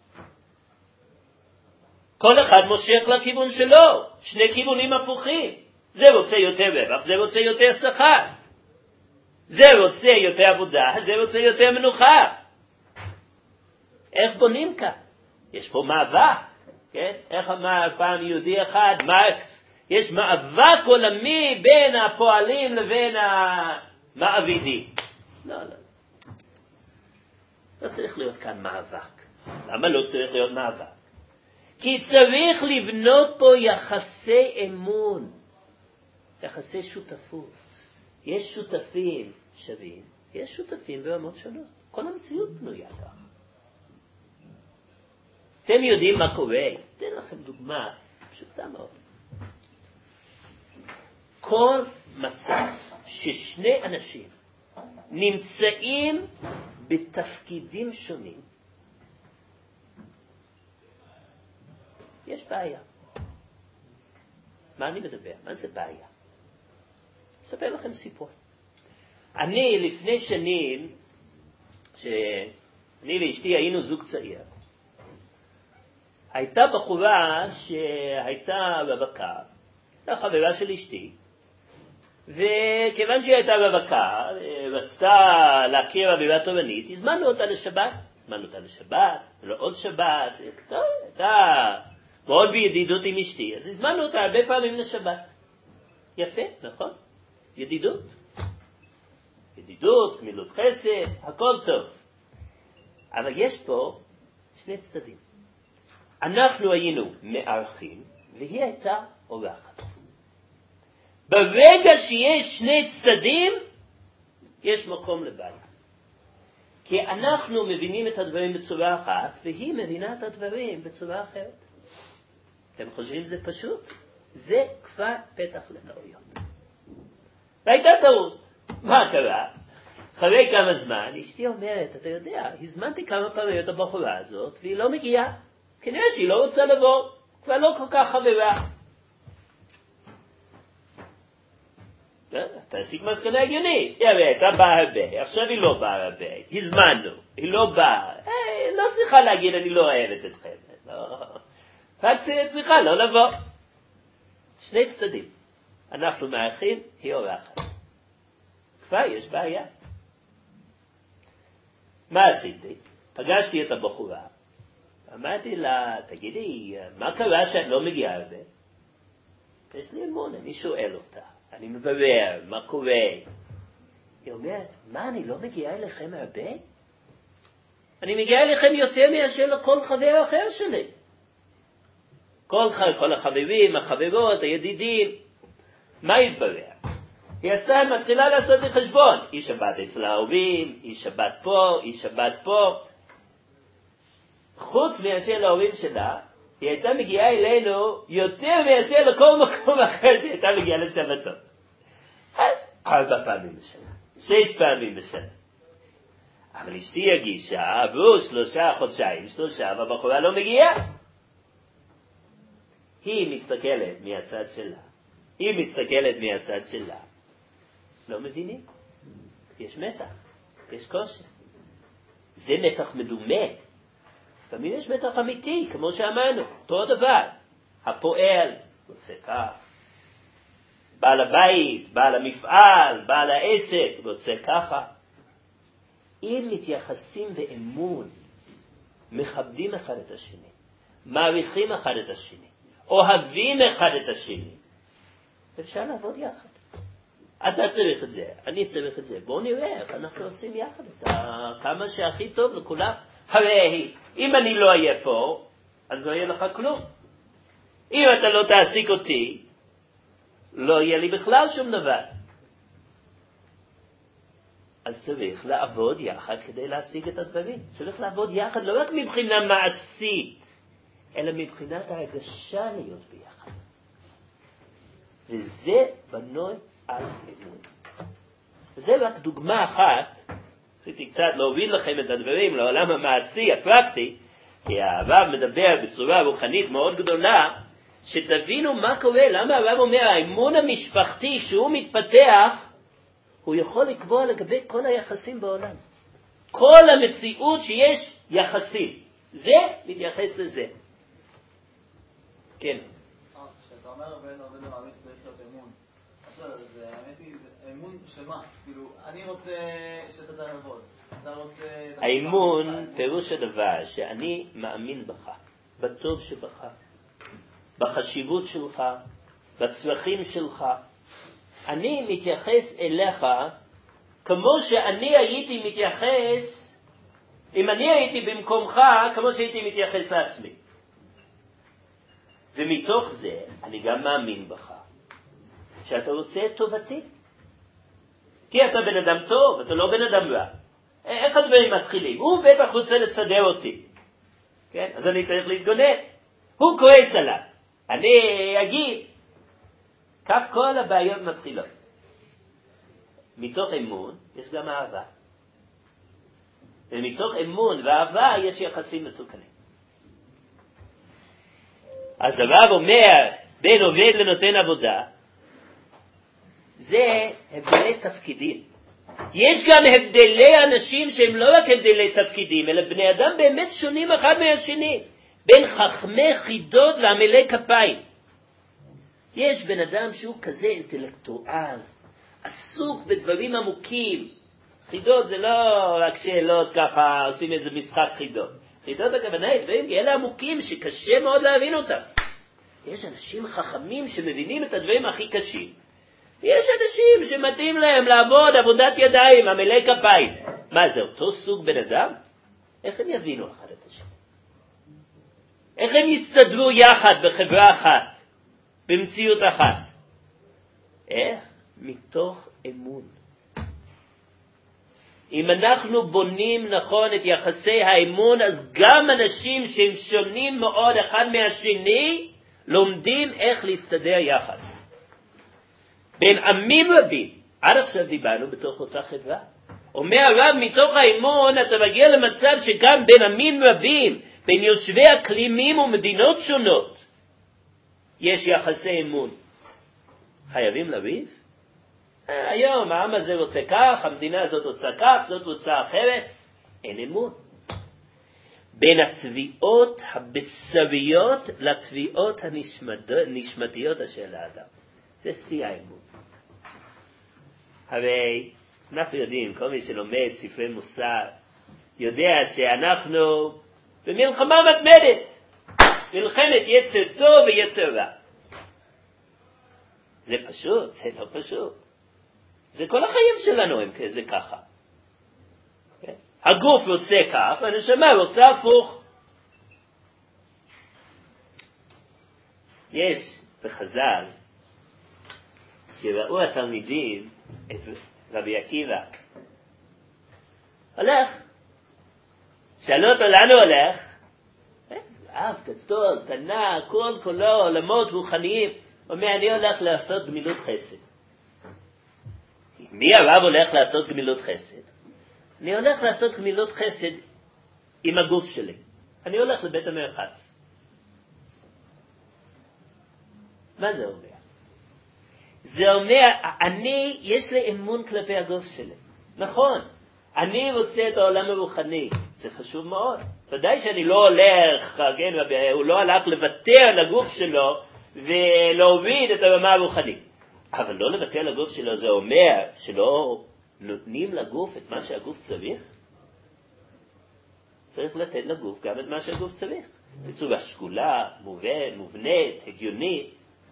כל אחד מושך לכיוון שלו, שני כיוונים הפוכים. זה רוצה יותר רווח, זה רוצה יותר שכר. זה רוצה יותר עבודה, זה רוצה יותר מנוחה. איך בונים כאן? יש פה מאבק. כן? איך אמר פעם יהודי אחד, מרקס, יש מאבק עולמי בין הפועלים לבין המעבידים. לא, לא. לא צריך להיות כאן מאבק. למה לא צריך להיות מאבק? כי צריך לבנות פה יחסי אמון, יחסי שותפות. יש שותפים שווים, יש שותפים ברמות שונות. כל המציאות בנויה כך. אתם יודעים מה קורה? אתן לכם דוגמה פשוטה מאוד. כל מצב ששני אנשים נמצאים בתפקידים שונים, יש בעיה. מה אני מדבר? מה זה בעיה? אספר לכם סיפור. אני לפני שנים, שאני ואשתי היינו זוג צעיר, הייתה בחורה שהייתה רווקה, הייתה חברה של אשתי, וכיוון שהיא הייתה רווקה, רצתה להכיר אווירה תורנית, הזמנו אותה לשבת, הזמנו אותה לשבת, לעוד שבת, הייתה מאוד בידידות עם אשתי, אז הזמנו אותה הרבה פעמים לשבת. יפה, נכון? ידידות. ידידות, גמילות חסד, הכל טוב. אבל יש פה שני צדדים. אנחנו היינו מארחים, והיא הייתה אורחת. ברגע שיש שני צדדים, יש מקום לבעיה. כי אנחנו מבינים את הדברים בצורה אחת, והיא מבינה את הדברים בצורה אחרת. אתם חושבים שזה פשוט? זה כבר פתח לטעויות. והייתה טעות. מה קרה? אחרי כמה זמן, אשתי אומרת, אתה יודע, הזמנתי כמה פעמים את הבחורה הזאת, והיא לא מגיעה. כנראה שהיא לא רוצה לבוא, כבר לא כל כך חברה. תעסיק מסקנה הגיונית. היא הייתה באה הרבה, עכשיו היא לא באה הרבה. הזמנו, היא לא באה. היי, לא צריכה להגיד, אני לא אוהבת אתכם. לא. רק צריכה לא לבוא. שני צדדים. אנחנו מארחים, היא אורחת. כבר יש בעיה. מה עשיתי? פגשתי את הבחורה. אמרתי לה, תגידי, מה קרה שאת לא מגיעה הרבה? יש לי אמון, אני שואל אותה. אני מברר, מה קורה? היא אומרת, מה, אני לא מגיעה אליכם הרבה? אני מגיעה אליכם יותר מאשר לכל חבר אחר שלי. כל, כל החברים, החברות, הידידים. מה יתברר? היא עשתה, מתחילה לעשות לי חשבון. היא שבת אצל ההורים, היא שבת פה, היא שבת פה. חוץ מאשר להורים שלה, היא הייתה מגיעה אלינו יותר מאשר לכל מקום אחר שהיא הייתה מגיעה לשבתות. ארבע פעמים בשנה, שש פעמים בשנה. אבל אשתי הרגישה, עברו שלושה חודשיים, שלושה, והבחורה לא מגיעה. היא מסתכלת מהצד שלה. היא מסתכלת מהצד שלה. לא מבינים? יש מתח, יש קושי. זה מתח מדומה. לפעמים יש מתח אמיתי, כמו שאמרנו, אותו דבר. הפועל רוצה כך. בעל הבית, בעל המפעל, בעל העסק רוצה ככה. אם מתייחסים באמון, מכבדים אחד את השני, מעריכים אחד את השני, אוהבים אחד את השני, אפשר לעבוד יחד. אתה צריך את זה, אני צריך את זה. בואו נראה איך אנחנו עושים יחד את כמה שהכי טוב לכולם. הרי אם אני לא אהיה פה, אז לא יהיה לך כלום. אם אתה לא תעסיק אותי, לא יהיה לי בכלל שום דבר. אז צריך לעבוד יחד כדי להשיג את הדברים. צריך לעבוד יחד לא רק מבחינה מעשית, אלא מבחינת ההרגשה להיות ביחד. וזה בנוי על אמון. זה רק דוגמה אחת. רציתי קצת להוביל לכם את הדברים לעולם המעשי, הפרקטי, כי הרב מדבר בצורה רוחנית מאוד גדולה, שתבינו מה קורה, למה הרב אומר, האמון המשפחתי, כשהוא מתפתח, הוא יכול לקבוע לגבי כל היחסים בעולם. כל המציאות שיש יחסים. זה מתייחס לזה. כן. כשאתה אומר בין עובד למעמיס צריך להיות אמון, אז האמת היא, אמון שמה? כאילו, אני רוצה שאתה תעבוד. אתה רוצה... האמון פירוש הדבר שאני מאמין בך, בטוב שבך, בחשיבות שלך, בצרכים שלך. אני מתייחס אליך כמו שאני הייתי מתייחס, אם אני הייתי במקומך, כמו שהייתי מתייחס לעצמי. ומתוך זה אני גם מאמין בך, שאתה רוצה את טובתי. כי אתה בן אדם טוב, אתה לא בן אדם רע. איך הדברים מתחילים? הוא בטח רוצה לסדר אותי. כן? אז אני צריך להתגונן. הוא כועס עליו. אני אגיד. כך כל הבעיות מתחילות. מתוך אמון יש גם אהבה. ומתוך אמון ואהבה יש יחסים מתוקנים. אז הרב אומר, בין עובד לנותן עבודה, זה הבדלי תפקידים. יש גם הבדלי אנשים שהם לא רק הבדלי תפקידים, אלא בני אדם באמת שונים אחד מהשני. בין חכמי חידות לעמלי כפיים. יש בן אדם שהוא כזה אינטלקטואל, עסוק בדברים עמוקים. חידות זה לא רק שאלות ככה, עושים איזה משחק חידות. חידות הכוונה היא דברים כאלה עמוקים שקשה מאוד להבין אותם. יש אנשים חכמים שמבינים את הדברים הכי קשים. יש אנשים שמתאים להם לעבוד עבודת ידיים, עמלי כפיים. מה זה, אותו סוג בן אדם? איך הם יבינו אחד את השני? איך הם יסתדרו יחד בחברה אחת, במציאות אחת? איך? מתוך אמון. אם אנחנו בונים נכון את יחסי האמון, אז גם אנשים שהם שונים מאוד אחד מהשני, לומדים איך להסתדר יחד. בין עמים רבים, עד עכשיו דיברנו בתוך אותה חברה. אומר הרב, מתוך האמון אתה מגיע למצב שגם בין עמים רבים, בין יושבי אקלימים ומדינות שונות, יש יחסי אמון. חייבים לריב? היום העם הזה רוצה כך, המדינה הזאת רוצה כך, זאת רוצה אחרת. אין אמון. בין התביעות הבשריות לתביעות הנשמתיות אשר לאדם. זה שיא האמון. הרי אנחנו יודעים, כל מי שלומד ספרי מוסר, יודע שאנחנו במלחמה מתמדת. מלחמת יצר טוב ויצר רע. זה פשוט, זה לא פשוט. זה כל החיים שלנו הם כזה ככה. כן? הגוף רוצה כך, והנשמה רוצה הפוך. יש בחז"ל, שראו התלמידים את רבי עקיבא. הולך. שאלו אותו, לאן הוא הולך? אב גדול, תנא, כל כולו, עולמות רוחניים. הוא אומר, אני הולך לעשות גמילות חסד. מי הרב הולך לעשות גמילות חסד? אני הולך לעשות גמילות חסד עם הגוף שלי. אני הולך לבית המרחץ. מה זה אומר? זה אומר, אני, יש לי אמון כלפי הגוף שלי. נכון, אני רוצה את העולם הרוחני. זה חשוב מאוד. ודאי שאני לא הולך, כן, הוא לא הלך לוותר על הגוף שלו ולהוריד את הרמה הרוחנית. אבל לא לוותר על הגוף שלו, זה אומר שלא נותנים לגוף את מה שהגוף צריך. צריך לתת לגוף גם את מה שהגוף צריך. בצורה שקולה, מובן, מובנית, הגיונית.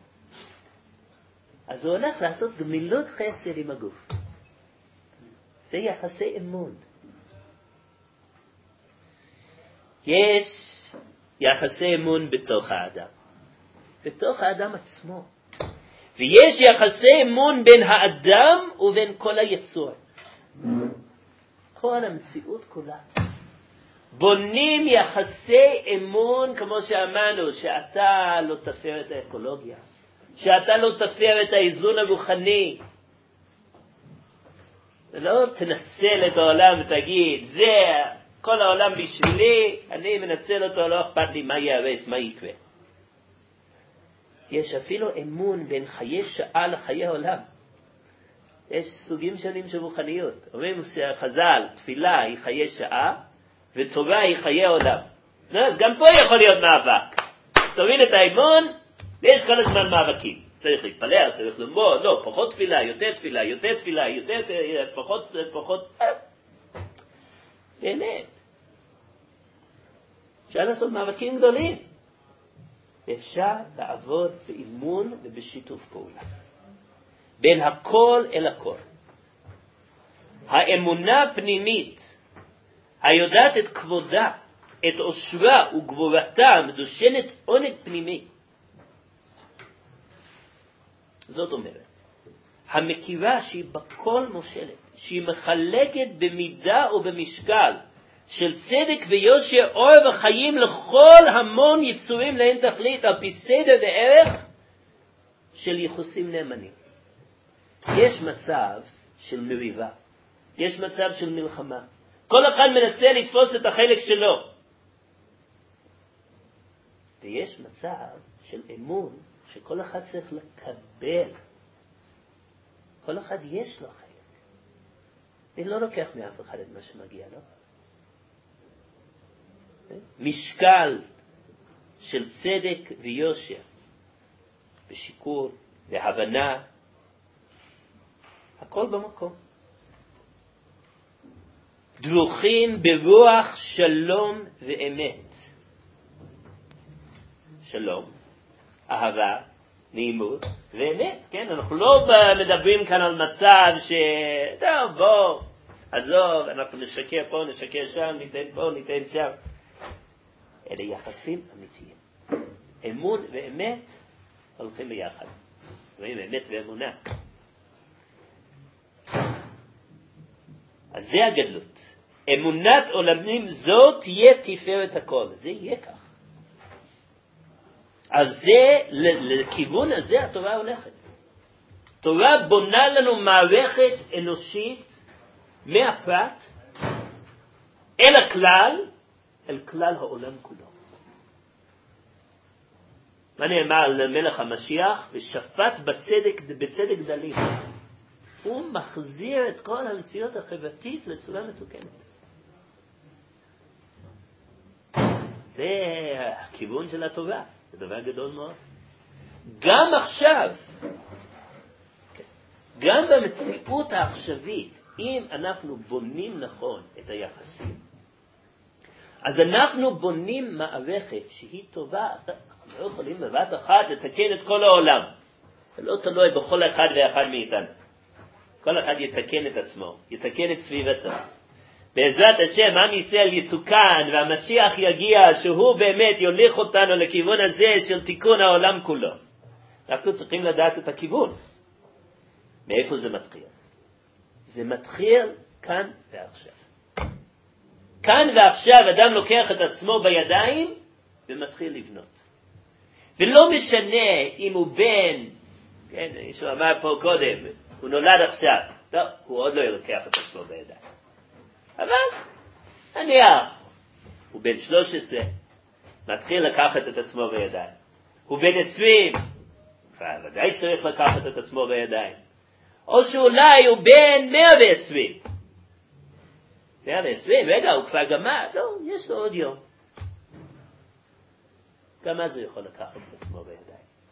אז הוא הולך לעשות גמילות חסד עם הגוף. זה יחסי אמון. יש יחסי אמון בתוך האדם. בתוך האדם עצמו. ויש יחסי אמון בין האדם ובין כל היצור. כל המציאות כולה. בונים יחסי אמון, כמו שאמרנו, שאתה לא תפר את האקולוגיה. שאתה לא תפר את האיזון הרוחני. לא תנצל את העולם ותגיד, זה כל העולם בשבילי, אני מנצל אותו, לא אכפת לי מה יערס, מה יקרה. יש אפילו אמון בין חיי שעה לחיי עולם. יש סוגים שונים של רוחניות. אומרים שחז"ל, תפילה היא חיי שעה, ותורה היא חיי עולם. אז גם פה יכול להיות מאבק. תבין את האמון, ויש כל הזמן מאבקים. צריך להתפלל, צריך ללמוד, לא, פחות תפילה, יותר תפילה, יותר תפילה, יותר, פחות, פחות, באמת. אפשר לעשות מאבקים גדולים. ואפשר לעבוד באימון ובשיתוף פעולה. בין הכל אל הכל. האמונה הפנימית, היודעת את כבודה, את עושרה וגבורתה, מדושנת עונג פנימי. זאת אומרת, המכירה שהיא בכל מושלת, שהיא מחלקת במידה ובמשקל, של צדק ויושר, אור וחיים לכל המון יצורים לאין תכלית, על פי סדר וערך של יחוסים נאמנים. יש מצב של מריבה, יש מצב של מלחמה. כל אחד מנסה לתפוס את החלק שלו. ויש מצב של אמון, שכל אחד צריך לקבל. כל אחד יש לו חלק. אני לא לוקח מאף אחד את מה שמגיע לו. משקל של צדק ויושר, בשיקול, בהבנה, הכל במקום. דרוכים ברוח שלום ואמת. שלום, אהבה, נעימות ואמת, כן? אנחנו לא מדברים כאן על מצב ש... טוב, בוא, עזוב, אנחנו נשקר פה, נשקר שם, ניתן פה, ניתן שם. אלה יחסים אמיתיים. אמון ואמת הולכים ביחד. רואים אמת ואמונה. אז זה הגדלות. אמונת עולמים זו תהיה תפארת הכל. זה יהיה כך. אז זה, לכיוון הזה התורה הולכת. התורה בונה לנו מערכת אנושית מהפרט אל הכלל, אל כלל העולם כולו. מה נאמר למלך המשיח? ושפט בצדק, בצדק דלים. הוא מחזיר את כל המציאות החברתית לצורה מתוקנת. זה הכיוון של התורה. זה דבר גדול מאוד. גם עכשיו, גם במציאות העכשווית, אם אנחנו בונים נכון את היחסים, אז אנחנו בונים מערכת שהיא טובה. אנחנו לא יכולים בבת אחת לתקן את כל העולם. זה לא תלוי בכל אחד ואחד מאיתנו. כל אחד יתקן את עצמו, יתקן את סביבתו. בעזרת השם, עם ישראל יתוקן, והמשיח יגיע, שהוא באמת יוליך אותנו לכיוון הזה של תיקון העולם כולו. אנחנו צריכים לדעת את הכיוון. מאיפה זה מתחיל? זה מתחיל כאן ועכשיו. כאן ועכשיו אדם לוקח את עצמו בידיים ומתחיל לבנות. ולא משנה אם הוא בן, כן, מישהו אמר פה קודם, הוא נולד עכשיו. לא, הוא עוד לא ילוקח את עצמו בידיים. אבל, נניח, הוא בן שלוש עשרה, מתחיל לקחת את עצמו בידיים. הוא בן עשרים, ודאי צריך לקחת את עצמו בידיים. או שאולי הוא בן מאה ועשרים. מאה ועשרים, רגע, הוא כבר גמר, לא, יש לו עוד יום. גם אז הוא יכול לקחת את עצמו בידיים.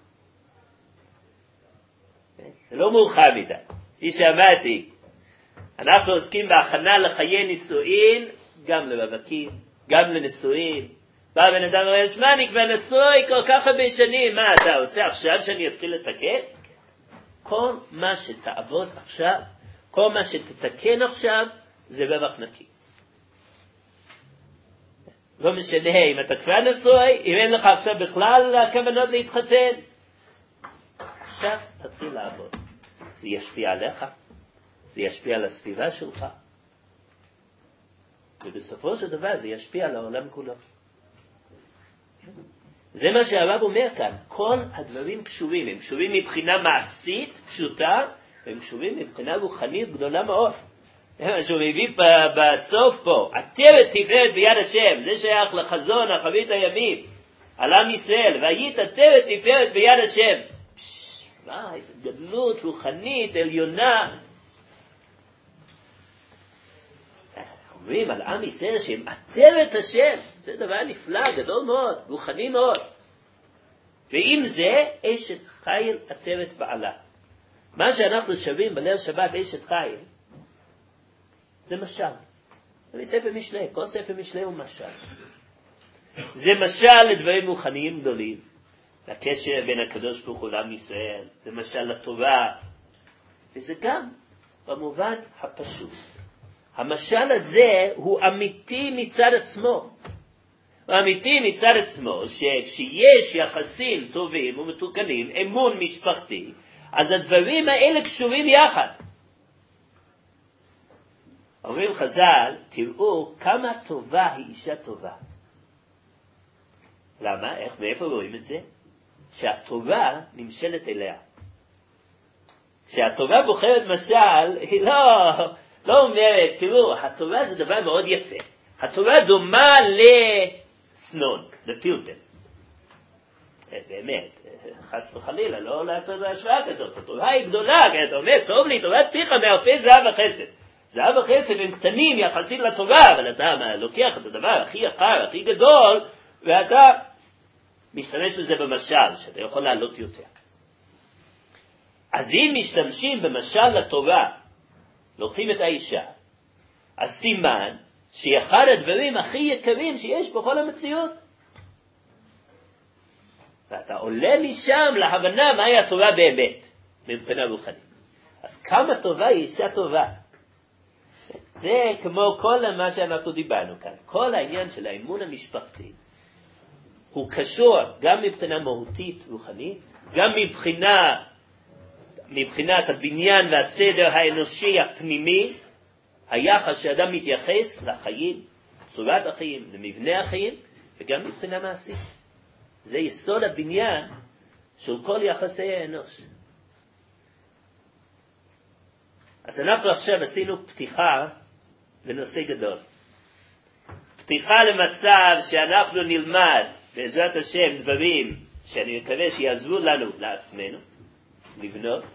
זה לא מאוחר מדי. כפי שאמרתי, אנחנו עוסקים בהכנה לחיי נישואין, גם לרווקים, גם לנישואין. בא בן אדם ואומר, שמע, אני כבר נשוי כל כך הרבה שנים, מה, אתה רוצה עכשיו שאני אתחיל לתקן? כל מה שתעבוד עכשיו, כל מה שתתקן עכשיו, זה רווח נקי. לא משנה אם אתה כבר נשוי, אם אין לך עכשיו בכלל כוונות להתחתן, עכשיו תתחיל לעבוד. זה ישפיע עליך, זה ישפיע על הסביבה שלך, ובסופו של דבר זה ישפיע על העולם כולו. זה מה שהרב אומר כאן, כל הדברים קשורים, הם קשורים מבחינה מעשית פשוטה, והם קשורים מבחינה רוחנית גדולה מאוד. מה שהוא מביא בסוף פה, עטרת תפארת ביד השם, זה שייך לחזון אחרית הימים, על עם ישראל, והיית עטרת תפארת ביד השם. מה, איזו גדלות רוחנית עליונה. אומרים על עם ישראל שהם עטרת השם, זה דבר נפלא, גדול מאוד, רוחני מאוד. ועם זה, אשת חיל עטרת בעלה. מה שאנחנו שווים בליל שבת אשת חיל, זה משל. זה מספר משלי, כל ספר משלי הוא משל. זה משל לדברים רוחניים גדולים. לקשר בין הקדוש ברוך הוא לעם ישראל, זה משל לטובה, וזה גם במובן הפשוט. המשל הזה הוא אמיתי מצד עצמו. הוא אמיתי מצד עצמו, שכשיש יחסים טובים ומתוקנים, אמון משפחתי, אז הדברים האלה קשורים יחד. אומרים חז"ל, תראו כמה טובה היא אישה טובה. למה? איך, מאיפה רואים את זה? שהטובה נמשלת אליה. כשהטובה בוחרת משל, היא לא, לא אומרת, תראו, הטובה זה דבר מאוד יפה. הטובה דומה לסנון, לפילפל. באמת, חס וחלילה, לא לעשות להשוואה כזאת. הטובה היא גדולה, כי אתה אומר, טוב לי, טובת פיך מאלפי זהב וחסד. זהב וחסד הם קטנים יחסית לטובה, אבל אתה לוקח את הדבר הכי יקר, הכי גדול, ואתה משתמש בזה במשל, שאתה יכול לעלות יותר. אז אם משתמשים במשל לטובה, לוקחים את האישה, אז סימן שאחד הדברים הכי יקרים שיש בכל המציאות. ואתה עולה משם להבנה מהי הטובה באמת, מבחינה רוחנית. אז כמה טובה היא אישה טובה. זה כמו כל מה שאנחנו דיברנו כאן. כל העניין של האמון המשפחתי הוא קשור גם מבחינה מהותית רוחנית, גם מבחינה, מבחינת הבניין והסדר האנושי הפנימי, היחס שאדם מתייחס לחיים, צורת החיים, למבנה החיים, וגם מבחינה מעשית. זה יסוד הבניין של כל יחסי האנוש. אז אנחנו עכשיו עשינו פתיחה לנושא גדול. פתיחה למצב שאנחנו נלמד בעזרת השם דברים שאני מקווה שיעזרו לנו לעצמנו, לבנות.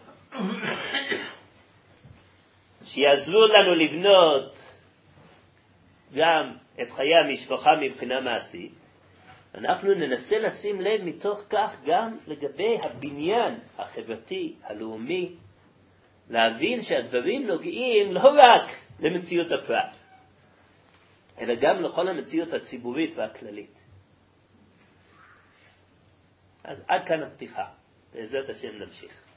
שיעזרו לנו לבנות גם את חיי המשפחה מבחינה מעשית. אנחנו ננסה לשים לב מתוך כך גם לגבי הבניין החברתי, הלאומי, להבין שהדברים נוגעים לא רק למציאות הפרט, אלא גם לכל המציאות הציבורית והכללית. אז עד כאן הפתיחה. בעזרת השם נמשיך.